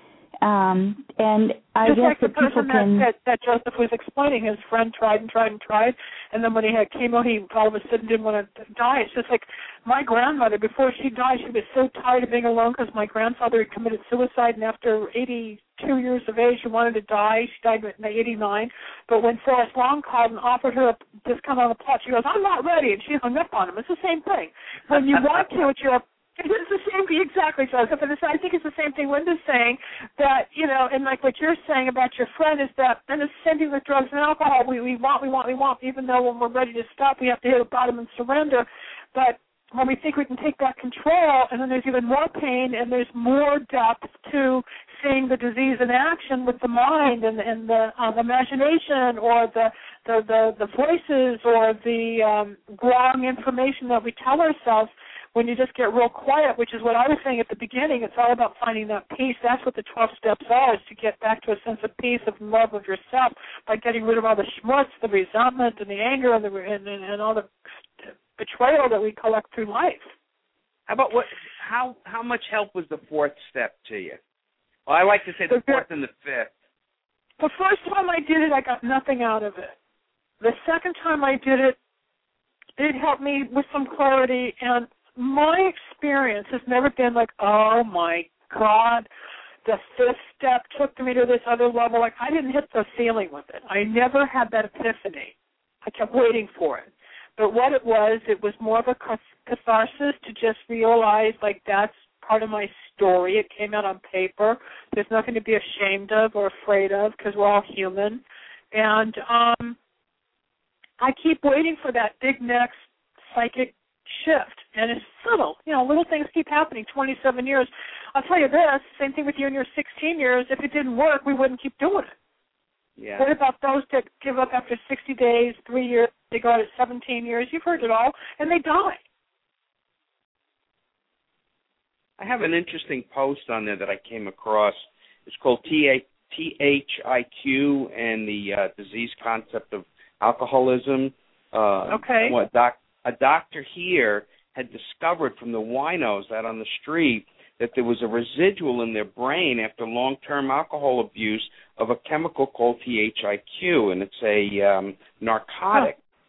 And I just guess like the that people person that Joseph was explaining, his friend tried and tried and tried, and then when he had chemo, he all of a sudden didn't want to die. It's just like my grandmother, before she died, she was so tired of being alone because my grandfather had committed suicide, and after 82 years of age, she wanted to die. She died at 89. But when Forrest Long called and offered her a discount on the plot, she goes, "I'm not ready," and she hung up on him. It's the same thing. When you want to, it's the same thing, exactly, Joseph. And I think it's the same thing Linda's saying, that, and like what you're saying about your friend is that, and it's the same thing with drugs and alcohol. We want, even though when we're ready to stop, we have to hit a bottom and surrender. But when we think we can take back control, and then there's even more pain, and there's more depth to seeing the disease in action with the mind and the imagination, or the voices, or the wrong information that we tell ourselves. When you just get real quiet, which is what I was saying at the beginning, it's all about finding that peace. That's what the 12 steps are, is to get back to a sense of peace, of love of yourself, by getting rid of all the schmutz, the resentment, and the anger, and all the betrayal that we collect through life. How about how much help was the fourth step to you? Well, I like to say the fourth and the fifth. The first time I did it, I got nothing out of it. The second time I did it, it helped me with some clarity, and my experience has never been like, oh, my God, the fifth step took me to this other level. Like, I didn't hit the ceiling with it. I never had that epiphany. I kept waiting for it. But what it was more of a catharsis to just realize, like, that's part of my story. It came out on paper. There's nothing to be ashamed of or afraid of, because we're all human. And I keep waiting for that big next psychic shift, and it's subtle. Little things keep happening. 27 years. I'll tell you this, same thing with you in your 16 years. If it didn't work, we wouldn't keep doing it. Yeah. What about those that give up after 60 days, 3 years, they go out at 17 years? You've heard it all, and they die. I have an interesting post on there that I came across. It's called THIQ and the disease concept of alcoholism. Okay. A doctor here had discovered from the winos out on the street that there was a residual in their brain after long-term alcohol abuse of a chemical called THIQ, and it's a narcotic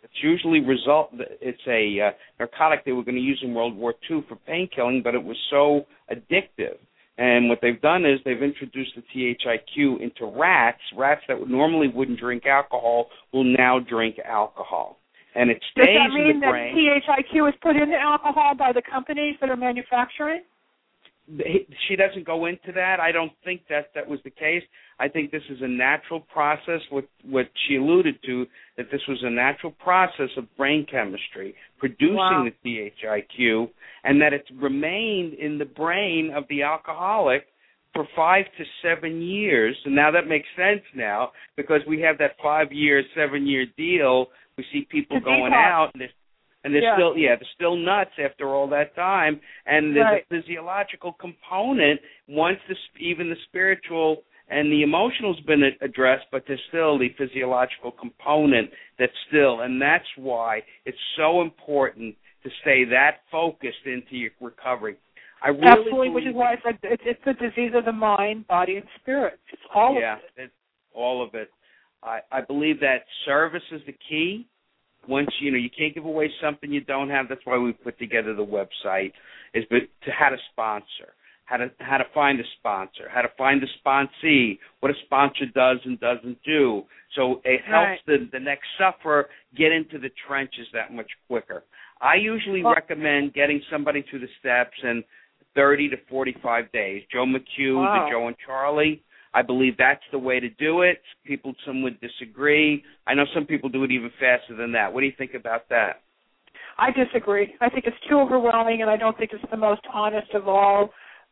It's usually it's a narcotic they were going to use in World War II for pain killing, but it was so addictive. And what they've done is they've introduced the THIQ into rats. Rats that normally wouldn't drink alcohol will now drink alcohol. And it stays in the brain. Does that mean that THIQ is put into alcohol by the companies that are manufacturing? She doesn't go into that. I don't think that was the case. I think this is a natural process. What she alluded to, that this was a natural process of brain chemistry producing the THIQ, and that it's remained in the brain of the alcoholic for 5 to 7 years. And now that makes sense now, because we have that 5-year, 7-year deal. We see people going out and they're still nuts after all that time. And there's a physiological component once even the spiritual and the emotional's been addressed, but there's still the physiological component and that's why it's so important to stay that focused into your recovery. I really absolutely, which is why it's the disease of the mind, body, and spirit. It's all of it. It's all of it. I believe that service is the key. Once you can't give away something you don't have. That's why we put together the website, is to how to sponsor, how to find a sponsor, how to find a sponsee, what a sponsor does and doesn't do. So it helps the next sufferer get into the trenches that much quicker. I usually recommend getting somebody through the steps in 30 to 45 days. Joe McHugh, the Joe and Charlie, I believe that's the way to do it. Some would disagree. I know some people do it even faster than that. What do you think about that? I disagree. I think it's too overwhelming, and I don't think it's the most honest of all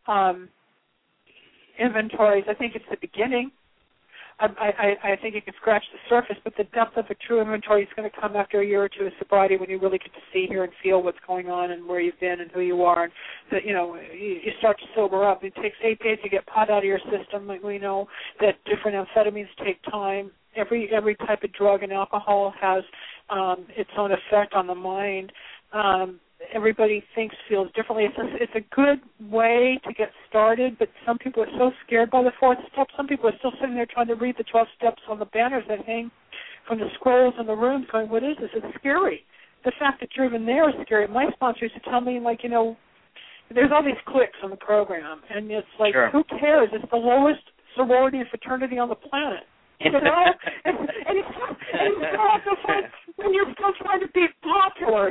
inventories. I think it's the beginning. I think you can scratch the surface, but the depth of a true inventory is going to come after a year or two of sobriety, when you really get to see, hear, and feel what's going on and where you've been and who you are. And that, you start to sober up. It takes 8 days to get pot out of your system. We know that different amphetamines take time. Every type of drug and alcohol has its own effect on the mind. Everybody feels differently. It's a good way to get started, but some people are so scared by the 4th step. Some people are still sitting there trying to read the 12 steps on the banners that hang from the scrolls in the rooms, going, what is this? It's scary. The fact that you're even there is scary. My sponsor used to tell me, there's all these cliques on the program, and it's like, who cares? It's the lowest sorority and fraternity on the planet. And it's so awful when you're still trying to be popular.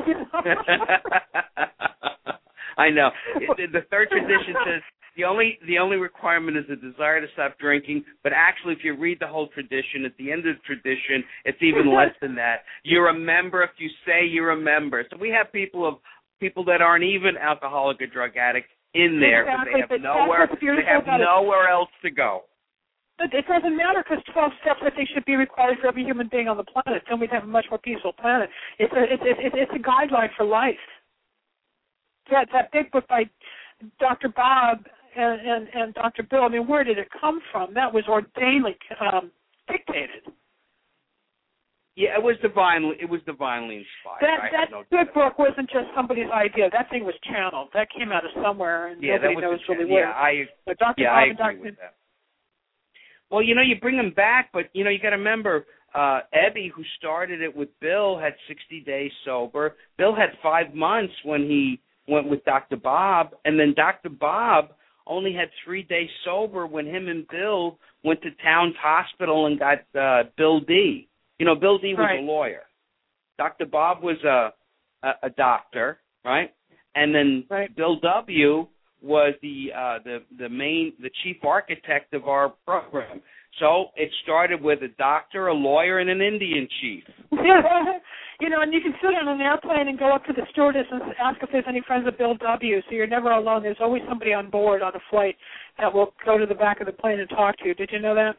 I know. The 3rd tradition says the only requirement is a desire to stop drinking, but actually if you read the whole tradition, at the end of the tradition, it's even less than that. You're a member if you say you're a member. So we have people that aren't even alcoholic or drug addict in there, because they have nowhere else to go. But it doesn't matter, because 12 steps, I think, should be required for every human being on the planet. Then we'd have a much more peaceful planet. It's a guideline for life. That big book by Dr. Bob and Dr. Bill, where did it come from? That was ordainedly dictated. Yeah, it was divinely inspired. That good book wasn't just somebody's idea. That thing was channeled. That came out of somewhere, and nobody knows really where. But Dr. Bob and Dr. With that. Well, you bring them back, but, you got to remember, Ebby, who started it with Bill, had 60 days sober. Bill had 5 months when he went with Dr. Bob, and then Dr. Bob only had 3 days sober when him and Bill went to Towns Hospital and got Bill D. Bill D was a lawyer. Dr. Bob was a doctor, right? And then Bill W. was the chief architect of our program. So it started with a doctor, a lawyer, and an Indian chief. And you can sit on an airplane and go up to the stewardess and ask if there's any friends of Bill W. So you're never alone. There's always somebody on board on a flight that will go to the back of the plane and talk to you. Did you know that?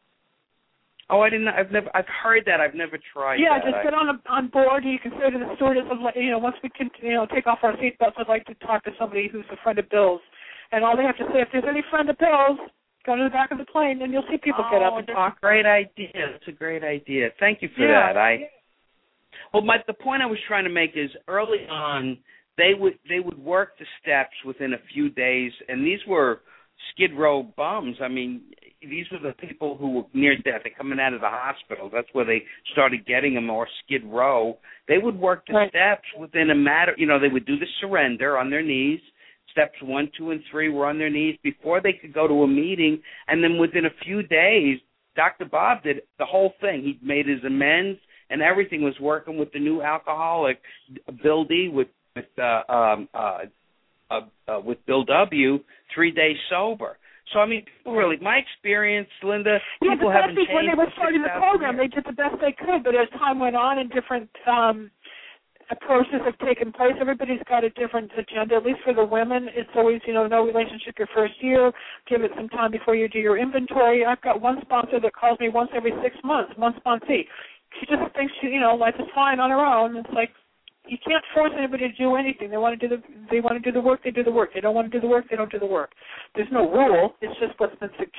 Oh, I didn't. I've heard that. I've never tried. Yeah, just get on board. You can say to the stewardess, once we can, take off our seatbelts, I'd like to talk to somebody who's a friend of Bill's. And all they have to say, if there's any friend of Bill's, go to the back of the plane, and you'll see people get up and talk. That's a great idea. It's a great idea. Thank you for that. The point I was trying to make is early on they would work the steps within a few days, and these were Skid Row bums. these were the people who were near death. They're coming out of the hospital. That's where they started getting them, or Skid Row. They would work the steps within a matter. They would do the surrender on their knees. Steps 1, 2, and 3 were on their knees before they could go to a meeting, and then within a few days, Dr. Bob did the whole thing. He made his amends, and everything was working with the new alcoholic, Bill D, with Bill W, 3 days sober. So, I mean, really, my experience, Linda, people haven't changed. When they were starting the program, they did the best they could, but as time went on and different approaches have taken place, everybody's got a different agenda. At least for the women, it's always, no relationship your first year. Give it some time before you do your inventory. I've got one sponsor that calls me once every 6 months, one sponsee. She just thinks life is fine on her own. It's like you can't force anybody to do anything. They want to do the work, they do the work. They don't want to do the work, they don't do the work. There's no rule. It's just what's been suggested.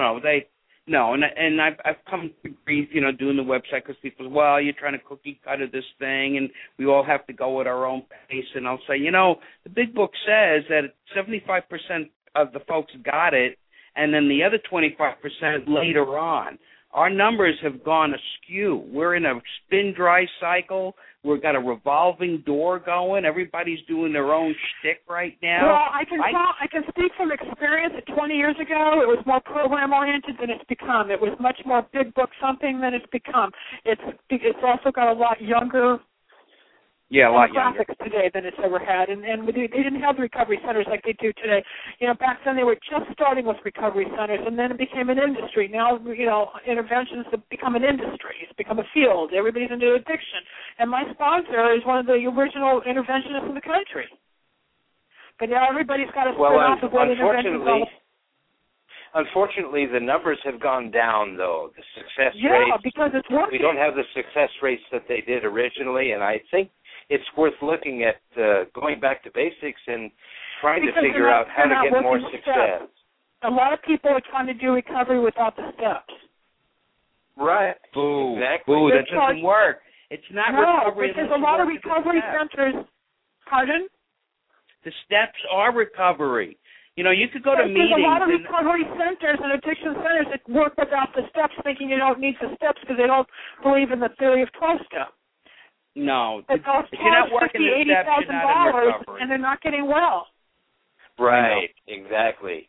No. And I've come to grief, doing the website because people say, well, you're trying to cookie cutter this thing, and we all have to go at our own pace. And I'll say, the big book says that 75% of the folks got it, and then the other 25% later on. Our numbers have gone askew. We're in a spin-dry cycle. We've got a revolving door going. Everybody's doing their own shtick right now. Well, I can speak from experience that 20 years ago it was more program-oriented than it's become. It was much more big book something than it's become. It's also got a lot younger demographics today than it's ever had. And they didn't have the recovery centers like they do today. Back then they were just starting with recovery centers, and then it became an industry. Now, interventions have become an industry. It's become a field. Everybody's into addiction. And my sponsor is one of the original interventionists in the country. But now everybody's got to spin off of what interventions are. Unfortunately, the numbers have gone down, though. The success rates. Yeah, because it's working. We don't have the success rates that they did originally, and I think it's worth looking at going back to basics and trying to figure out how to get more success. A lot of people are trying to do recovery without the steps. Right. Boo. Exactly. Boo, that doesn't work. It's not recovery. No, because a lot of recovery centers. Pardon? The steps are recovery. You could go to meetings. There's a lot of recovery centers and addiction centers that work without the steps, thinking you don't need the steps because they don't believe in the theory of 12-step. No. If you're not working the steps, you're not in recovery. And they're not getting well. Right, exactly.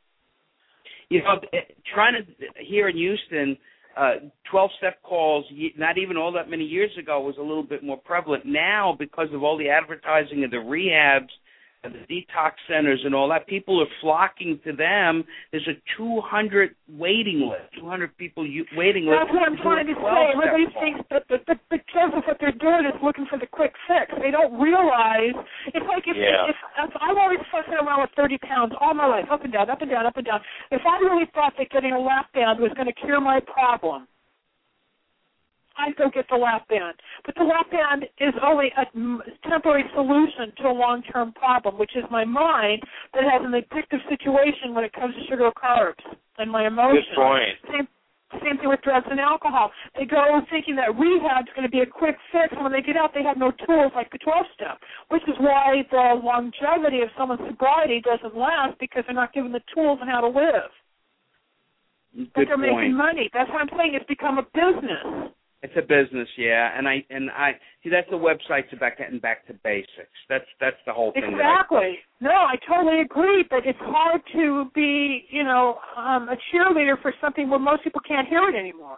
Trying to, here in Houston, 12-step calls, not even all that many years ago, was a little bit more prevalent. Now, because of all the advertising of the rehabs, and the detox centers and all that, people are flocking to them. There's a 200 waiting list, 200 people waiting list. That's what I'm trying to say. Everybody thinks that Joseph, what they're doing is looking for the quick fix. They don't realize. It's like if I'm always fussing around with 30 pounds all my life, up and down, up and down, up and down. If I really thought that getting a lap band was going to cure my problem, I'd go get the lap band. But the lap band is only a temporary solution to a long-term problem, which is my mind that has an addictive situation when it comes to sugar or carbs and my emotions. Good point. Same thing with drugs and alcohol. They go thinking that rehab's going to be a quick fix, and when they get out, they have no tools like the 12-step, which is why the longevity of someone's sobriety doesn't last, because they're not given the tools on how to live. But they're making money. That's what I'm saying. It's become a business. It's a business, yeah, and I see that's the website's about getting back to basics. That's the whole thing. Exactly. No, I totally agree, but it's hard to be, a cheerleader for something where most people can't hear it anymore.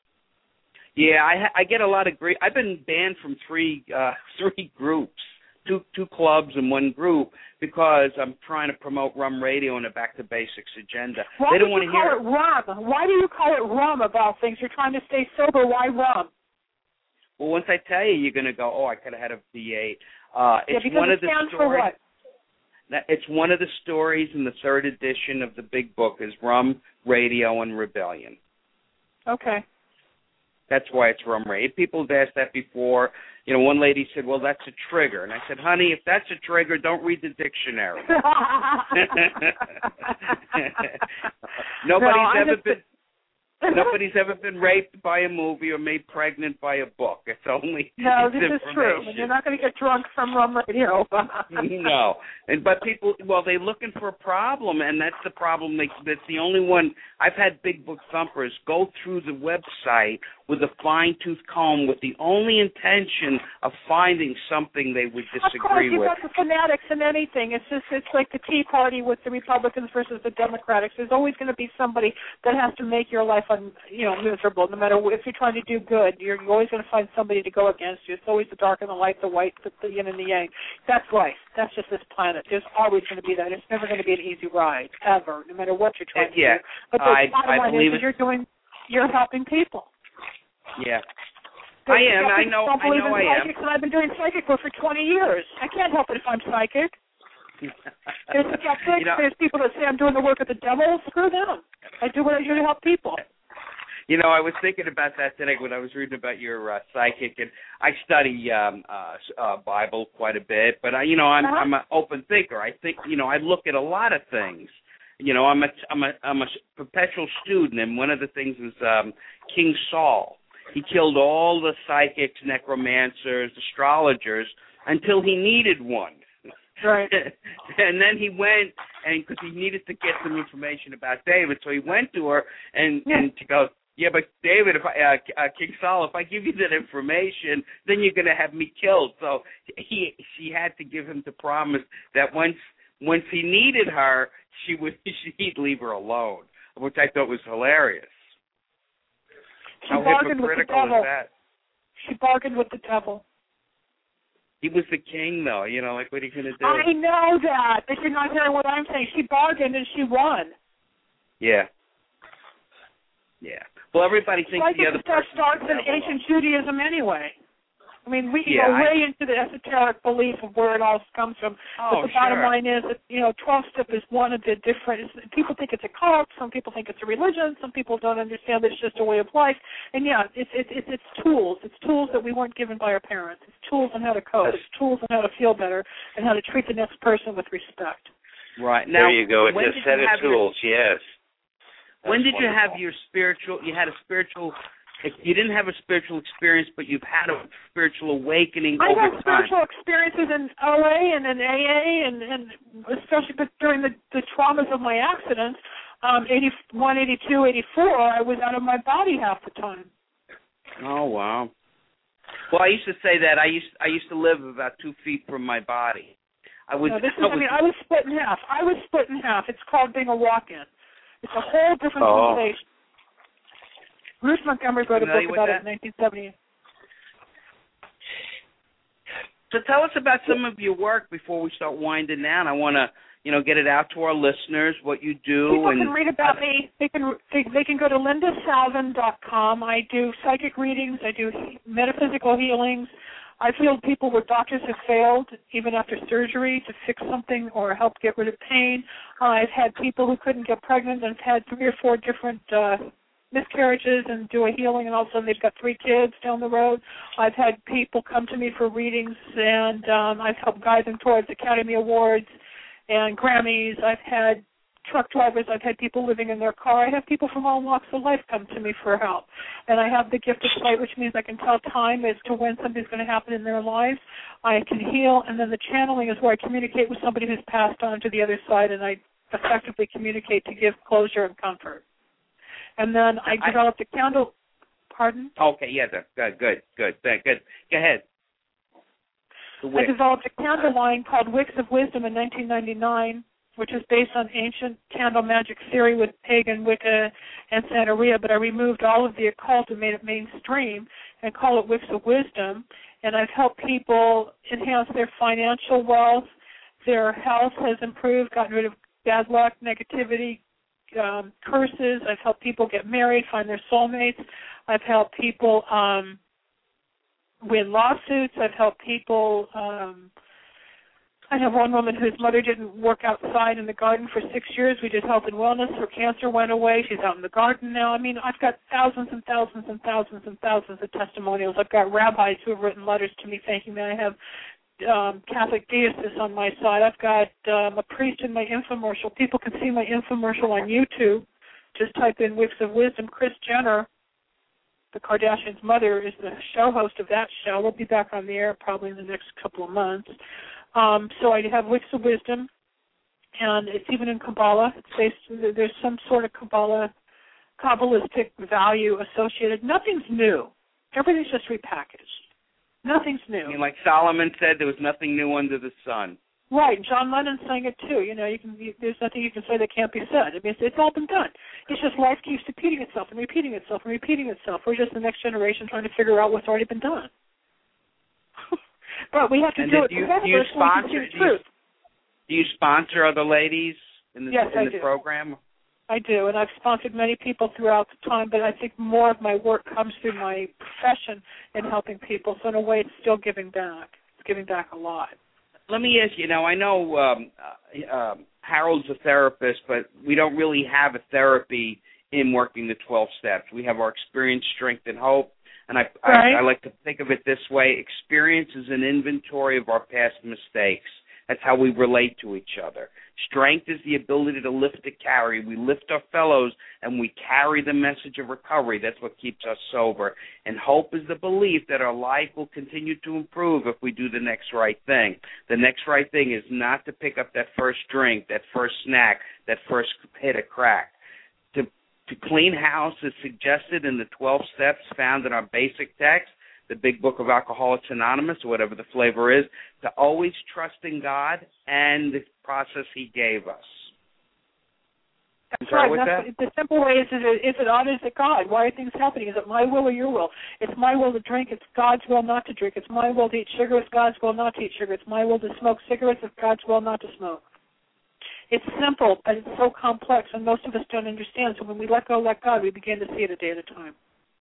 Yeah, I get a lot of grief. I've been banned from three groups, two clubs and one group, because I'm trying to promote Rum Radio and a Back to Basics agenda. They don't want to hear it. Why do you call it rum about things? You're trying to stay sober. Why rum? Well, once I tell you, you're going to go, oh, I could have had a V8. It's one of the stories. For what? It's one of the stories in the third edition of the big book is Rum, Radio, and Rebellion. Okay. That's why it's Rum Radio. People have asked that before. One lady said, well, that's a trigger. And I said, honey, if that's a trigger, don't read the dictionary. Nobody's ever been raped by a movie or made pregnant by a book. It's only no. This is true. And you're not going to get drunk from rum radio. No, but people, well, they're looking for a problem, and that's the problem. That's the only one. I've had big book thumpers go through the website with a fine-tooth comb with the only intention of finding something they would disagree with. Of course, you've with. got the fanatics in anything. It's like the Tea Party with the Republicans versus the Democrats. There's always going to be somebody that has to make your life miserable. No matter if you're trying to do good, you're always going to find somebody to go against you. It's always the dark and the light, the white, the yin and the yang. That's life. That's just this planet. There's always going to be that. It's never going to be an easy ride ever, no matter what you're trying to do. But the bottom line is you're helping people. Yeah. I am. I know I am. And I've been doing psychic work for 20 years. I can't help it if I'm psychic. There's people that say I'm doing the work of the devil. Screw them. I do what I do to help people. I was thinking about that today when I was reading about your psychic, and I study Bible quite a bit, but I'm an open thinker. I think I look at a lot of things. I'm a perpetual student, and one of the things is King Saul. He killed all the psychics, necromancers, astrologers until he needed one. Right. And then he went, and because he needed to get some information about David, so he went to her and to go, yeah, but David, if King Saul, if I give you that information, then you're going to have me killed. So she had to give him the promise that once he needed her, he'd leave her alone, which I thought was hilarious. How hypocritical is that? She bargained with the devil. He was the king, though. Like, what are you going to do? I know that, but you're not hearing what I'm saying. She bargained and she won. Yeah. Yeah. Well, everybody thinks the other person starts in ancient Judaism anyway. I mean, we can go way into the esoteric belief of where it all comes from. But the bottom line is that, 12-step is one of the different, people think it's a cult, some people think it's a religion, some people don't understand that it's just a way of life. And, it's tools. It's tools that we weren't given by our parents. It's tools on how to cope. It's tools on how to feel better and how to treat the next person with respect. Right. Now, there you go. It's a set of tools, yes. When did you have your spiritual, you didn't have a spiritual experience, but you've had a spiritual awakening over time? I had spiritual experiences in OA and in AA, and especially during the traumas of my accidents, 81, 82, 84, I was out of my body half the time. Oh, wow. Well, I used to say that. I used to live about 2 feet from my body. I was split in half. I was split in half. It's called being a walk-in. It's a whole different sensation. Bruce Montgomery wrote a book about it in 1970. So tell us about some of your work before we start winding down. I want to, get it out to our listeners, what you do. People can read about me. They can go to lindasalvin.com. I do psychic readings. I do metaphysical healings. I've healed people where doctors have failed, even after surgery, to fix something or help get rid of pain. I've had people who couldn't get pregnant and have had 3 or 4 different miscarriages and do a healing, and all of a sudden they've got 3 kids down the road. I've had people come to me for readings, and I've helped guide them towards Academy Awards and Grammys. I've had truck drivers. I've had people living in their car. I have people from all walks of life come to me for help. And I have the gift of sight, which means I can tell time as to when something's going to happen in their lives. I can heal, and then the channeling is where I communicate with somebody who's passed on to the other side, and I effectively communicate to give closure and comfort. And then I developed a candle. Pardon? Okay, yeah, good. Go ahead. I developed a candle line called Wicks of Wisdom in 1999, which is based on ancient candle magic theory with pagan Wicca and Santeria, but I removed all of the occult and made it mainstream and call it Wicks of Wisdom. And I've helped people enhance their financial wealth. Their health has improved, gotten rid of bad luck, negativity, curses. I've helped people get married, find their soulmates. I've helped people win lawsuits. I've helped people. I have one woman whose mother didn't work outside in the garden for 6 years. We did health and wellness. Her cancer went away. She's out in the garden now. I mean, I've got thousands and thousands and thousands and thousands of testimonials. I've got rabbis who have written letters to me thanking me. I have Catholic deists on my side. I've got a priest in my infomercial. People can see my infomercial on YouTube. Just type in Wicks of Wisdom. Kris Jenner, the Kardashians' mother, is the show host of that show. We'll be back on the air probably in the next couple of months. So I have Wicks of Wisdom, and it's even in Kabbalah. It's based, there's some sort of Kabbalistic value associated. Nothing's new. Everything's just repackaged. Nothing's new. I mean, like Solomon said, there was nothing new under the sun. Right. John Lennon sang it too. You know, there's nothing you can say that can't be said. I mean, it's all been done. It's just life keeps repeating itself and repeating itself and repeating itself. We're just the next generation trying to figure out what's already been done. But we have to do it together. Do you sponsor other ladies in the program? I do, and I've sponsored many people throughout the time, but I think more of my work comes through my profession in helping people. So in a way, it's still giving back. It's giving back a lot. Let me ask you, I know Harold's a therapist, but we don't really have a therapy in working the 12 steps. We have our experience, strength, and hope. And I like to think of it this way. Experience is an inventory of our past mistakes. That's how we relate to each other. Strength is the ability to lift to carry. We lift our fellows, and we carry the message of recovery. That's what keeps us sober. And hope is the belief that our life will continue to improve if we do the next right thing. The next right thing is not to pick up that first drink, that first snack, that first hit of crack. To clean house is suggested in the 12 steps found in our basic text, the Big Book of Alcoholics Anonymous, or whatever the flavor is, to always trust in God and the process He gave us. That's right. The simple way is it God? Is it God? Why are things happening? Is it my will or your will? It's my will to drink. It's God's will not to drink. It's my will to eat sugar. It's God's will not to eat sugar. It's my will to smoke cigarettes. It's God's will not to smoke. It's simple, but it's so complex, and most of us don't understand. So when we let go, let God, we begin to see it a day at a time.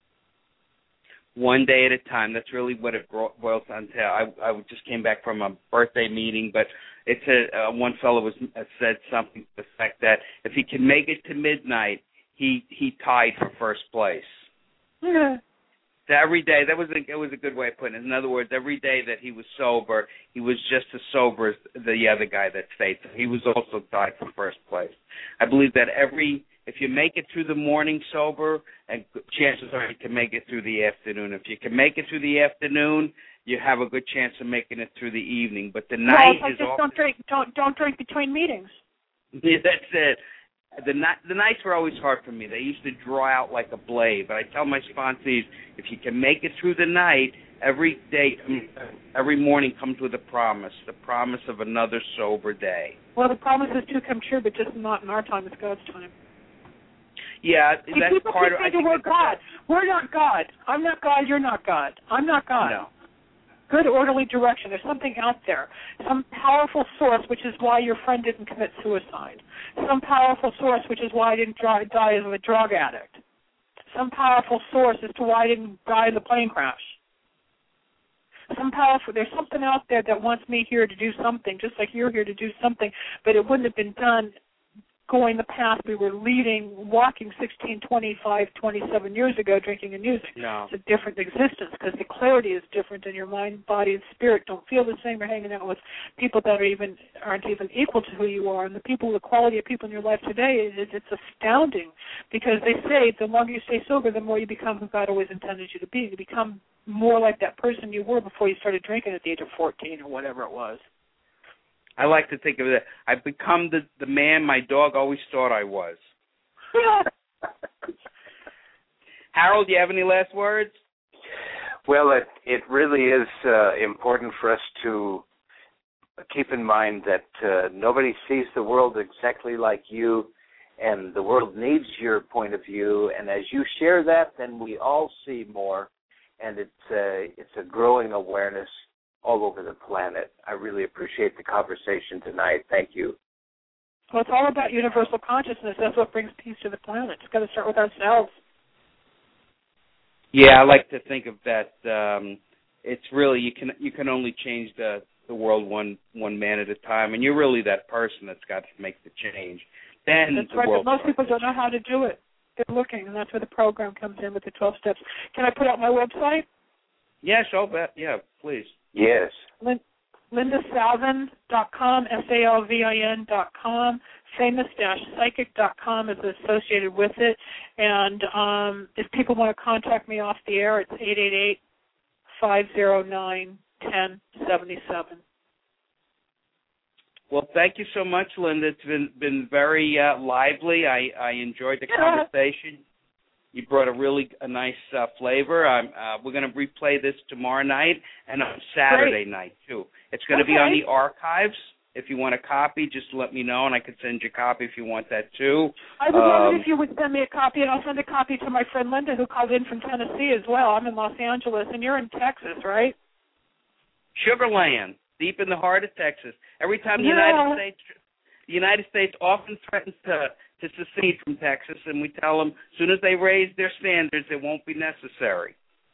One day at a time. That's really what it boils down to. I just came back from a birthday meeting, but it's one fellow said something to the effect that if he can make it to midnight, he tied for first place. Yeah. So every day, it was a good way of putting it. In other words, every day that he was sober, he was just as sober as the other guy that stayed. So he was also tied for first place. I believe that if you make it through the morning sober, and chances are you can make it through the afternoon. If you can make it through the afternoon, you have a good chance of making it through the evening. But the night is often... Don't drink between meetings. Yeah, that's it. The nights were always hard for me. They used to draw out like a blade. But I tell my sponsees, if you can make it through the night, every morning comes with the promise of another sober day. Well, the promises do come true, but just not in our time. It's God's time. Yeah, that's part of. I think we're God. We're not God. I'm not God. You're not God. I'm not God. No. Good orderly direction. There's something out there, some powerful source, which is why your friend didn't commit suicide. Some powerful source, which is why I didn't die as a drug addict. Some powerful source as to why I didn't die in the plane crash. There's something out there that wants me here to do something, just like you're here to do something, but it wouldn't have been done going the path we were walking 16, 25, 27 years ago, drinking and using. No. It's a different existence because the clarity is different, and your mind, body, and spirit don't feel the same. You're hanging out with people that aren't even equal to who you are, and the quality of people in your life today it's astounding because they say the longer you stay sober, the more you become who God always intended you to be. You become more like that person you were before you started drinking at the age of 14 or whatever it was. I like to think of it. I've become the man my dog always thought I was. Harold, do you have any last words? Well, it really is important for us to keep in mind that nobody sees the world exactly like you, and the world needs your point of view. And as you share that, then we all see more, and it's a growing awareness all over the planet. I really appreciate the conversation tonight. Thank you. Well, it's all about universal consciousness. That's what brings peace to the planet. It's got to start with ourselves. Yeah, I like to think of that. It's really you can only change the world one man at a time, and you're really that person that's got to make the change. Then that's right. But most people don't know how to do it. They're looking, and that's where the program comes in with the 12 steps. Can I put out my website? Yes, I'll bet. Yeah, please. Yes. LindaSalvin.com, SALVIN.com. Famous-psychic.com is associated with it. And if people want to contact me off the air, it's 888-509-1077. Well, thank you so much, Linda. It's been very lively. I enjoyed the conversation. You brought a nice flavor. We're going to replay this tomorrow night and on Saturday night, too. It's going to be on the archives. If you want a copy, just let me know, and I could send you a copy if you want that, too. I would love it if you would send me a copy, and I'll send a copy to my friend Linda, who called in from Tennessee as well. I'm in Los Angeles, and you're in Texas, right? Sugar Land, deep in the heart of Texas. Every time the United States often threatens to secede from Texas, and we tell them as soon as they raise their standards, it won't be necessary.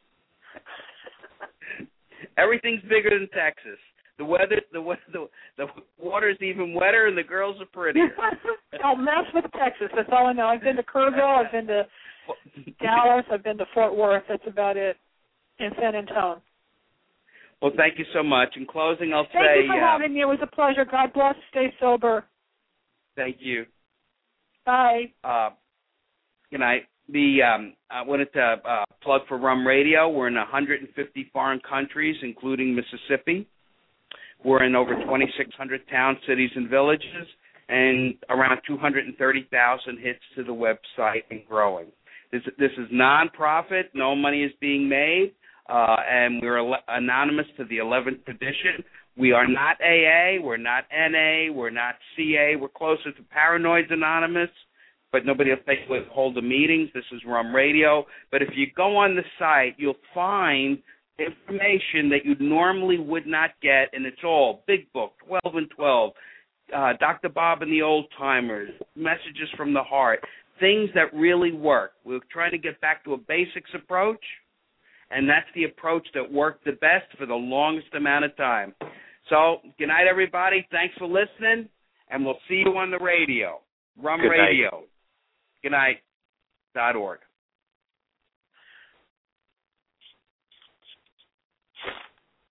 Everything's bigger than Texas. The water's even wetter, and the girls are prettier. Don't mess with Texas. That's all I know. I've been to Kerrville. I've been to Dallas. I've been to Fort Worth. That's about it. And San Antonio. Well, thank you so much. In closing, I'll say... Thank you for having me. It was a pleasure. God bless. Stay sober. Thank you. Bye. Good night. I wanted to plug for Rum Radio. We're in 150 foreign countries, including Mississippi. We're in over 2,600 towns, cities, and villages, and around 230,000 hits to the website and growing. This is nonprofit. No money is being made, and we're anonymous to the 11th edition. We are not AA. We're not NA. We're not CA. We're closer to Paranoids Anonymous, but nobody will hold the meetings. This is Rum Radio. But if you go on the site, you'll find information that you normally would not get, and it's all Big Book, 12 and 12, Dr. Bob and the Old Timers, Messages from the Heart, things that really work. We're trying to get back to a basics approach, and that's the approach that worked the best for the longest amount of time. So, good night, everybody. Thanks for listening, and we'll see you on the radio. Rum Radio. Good night. .org.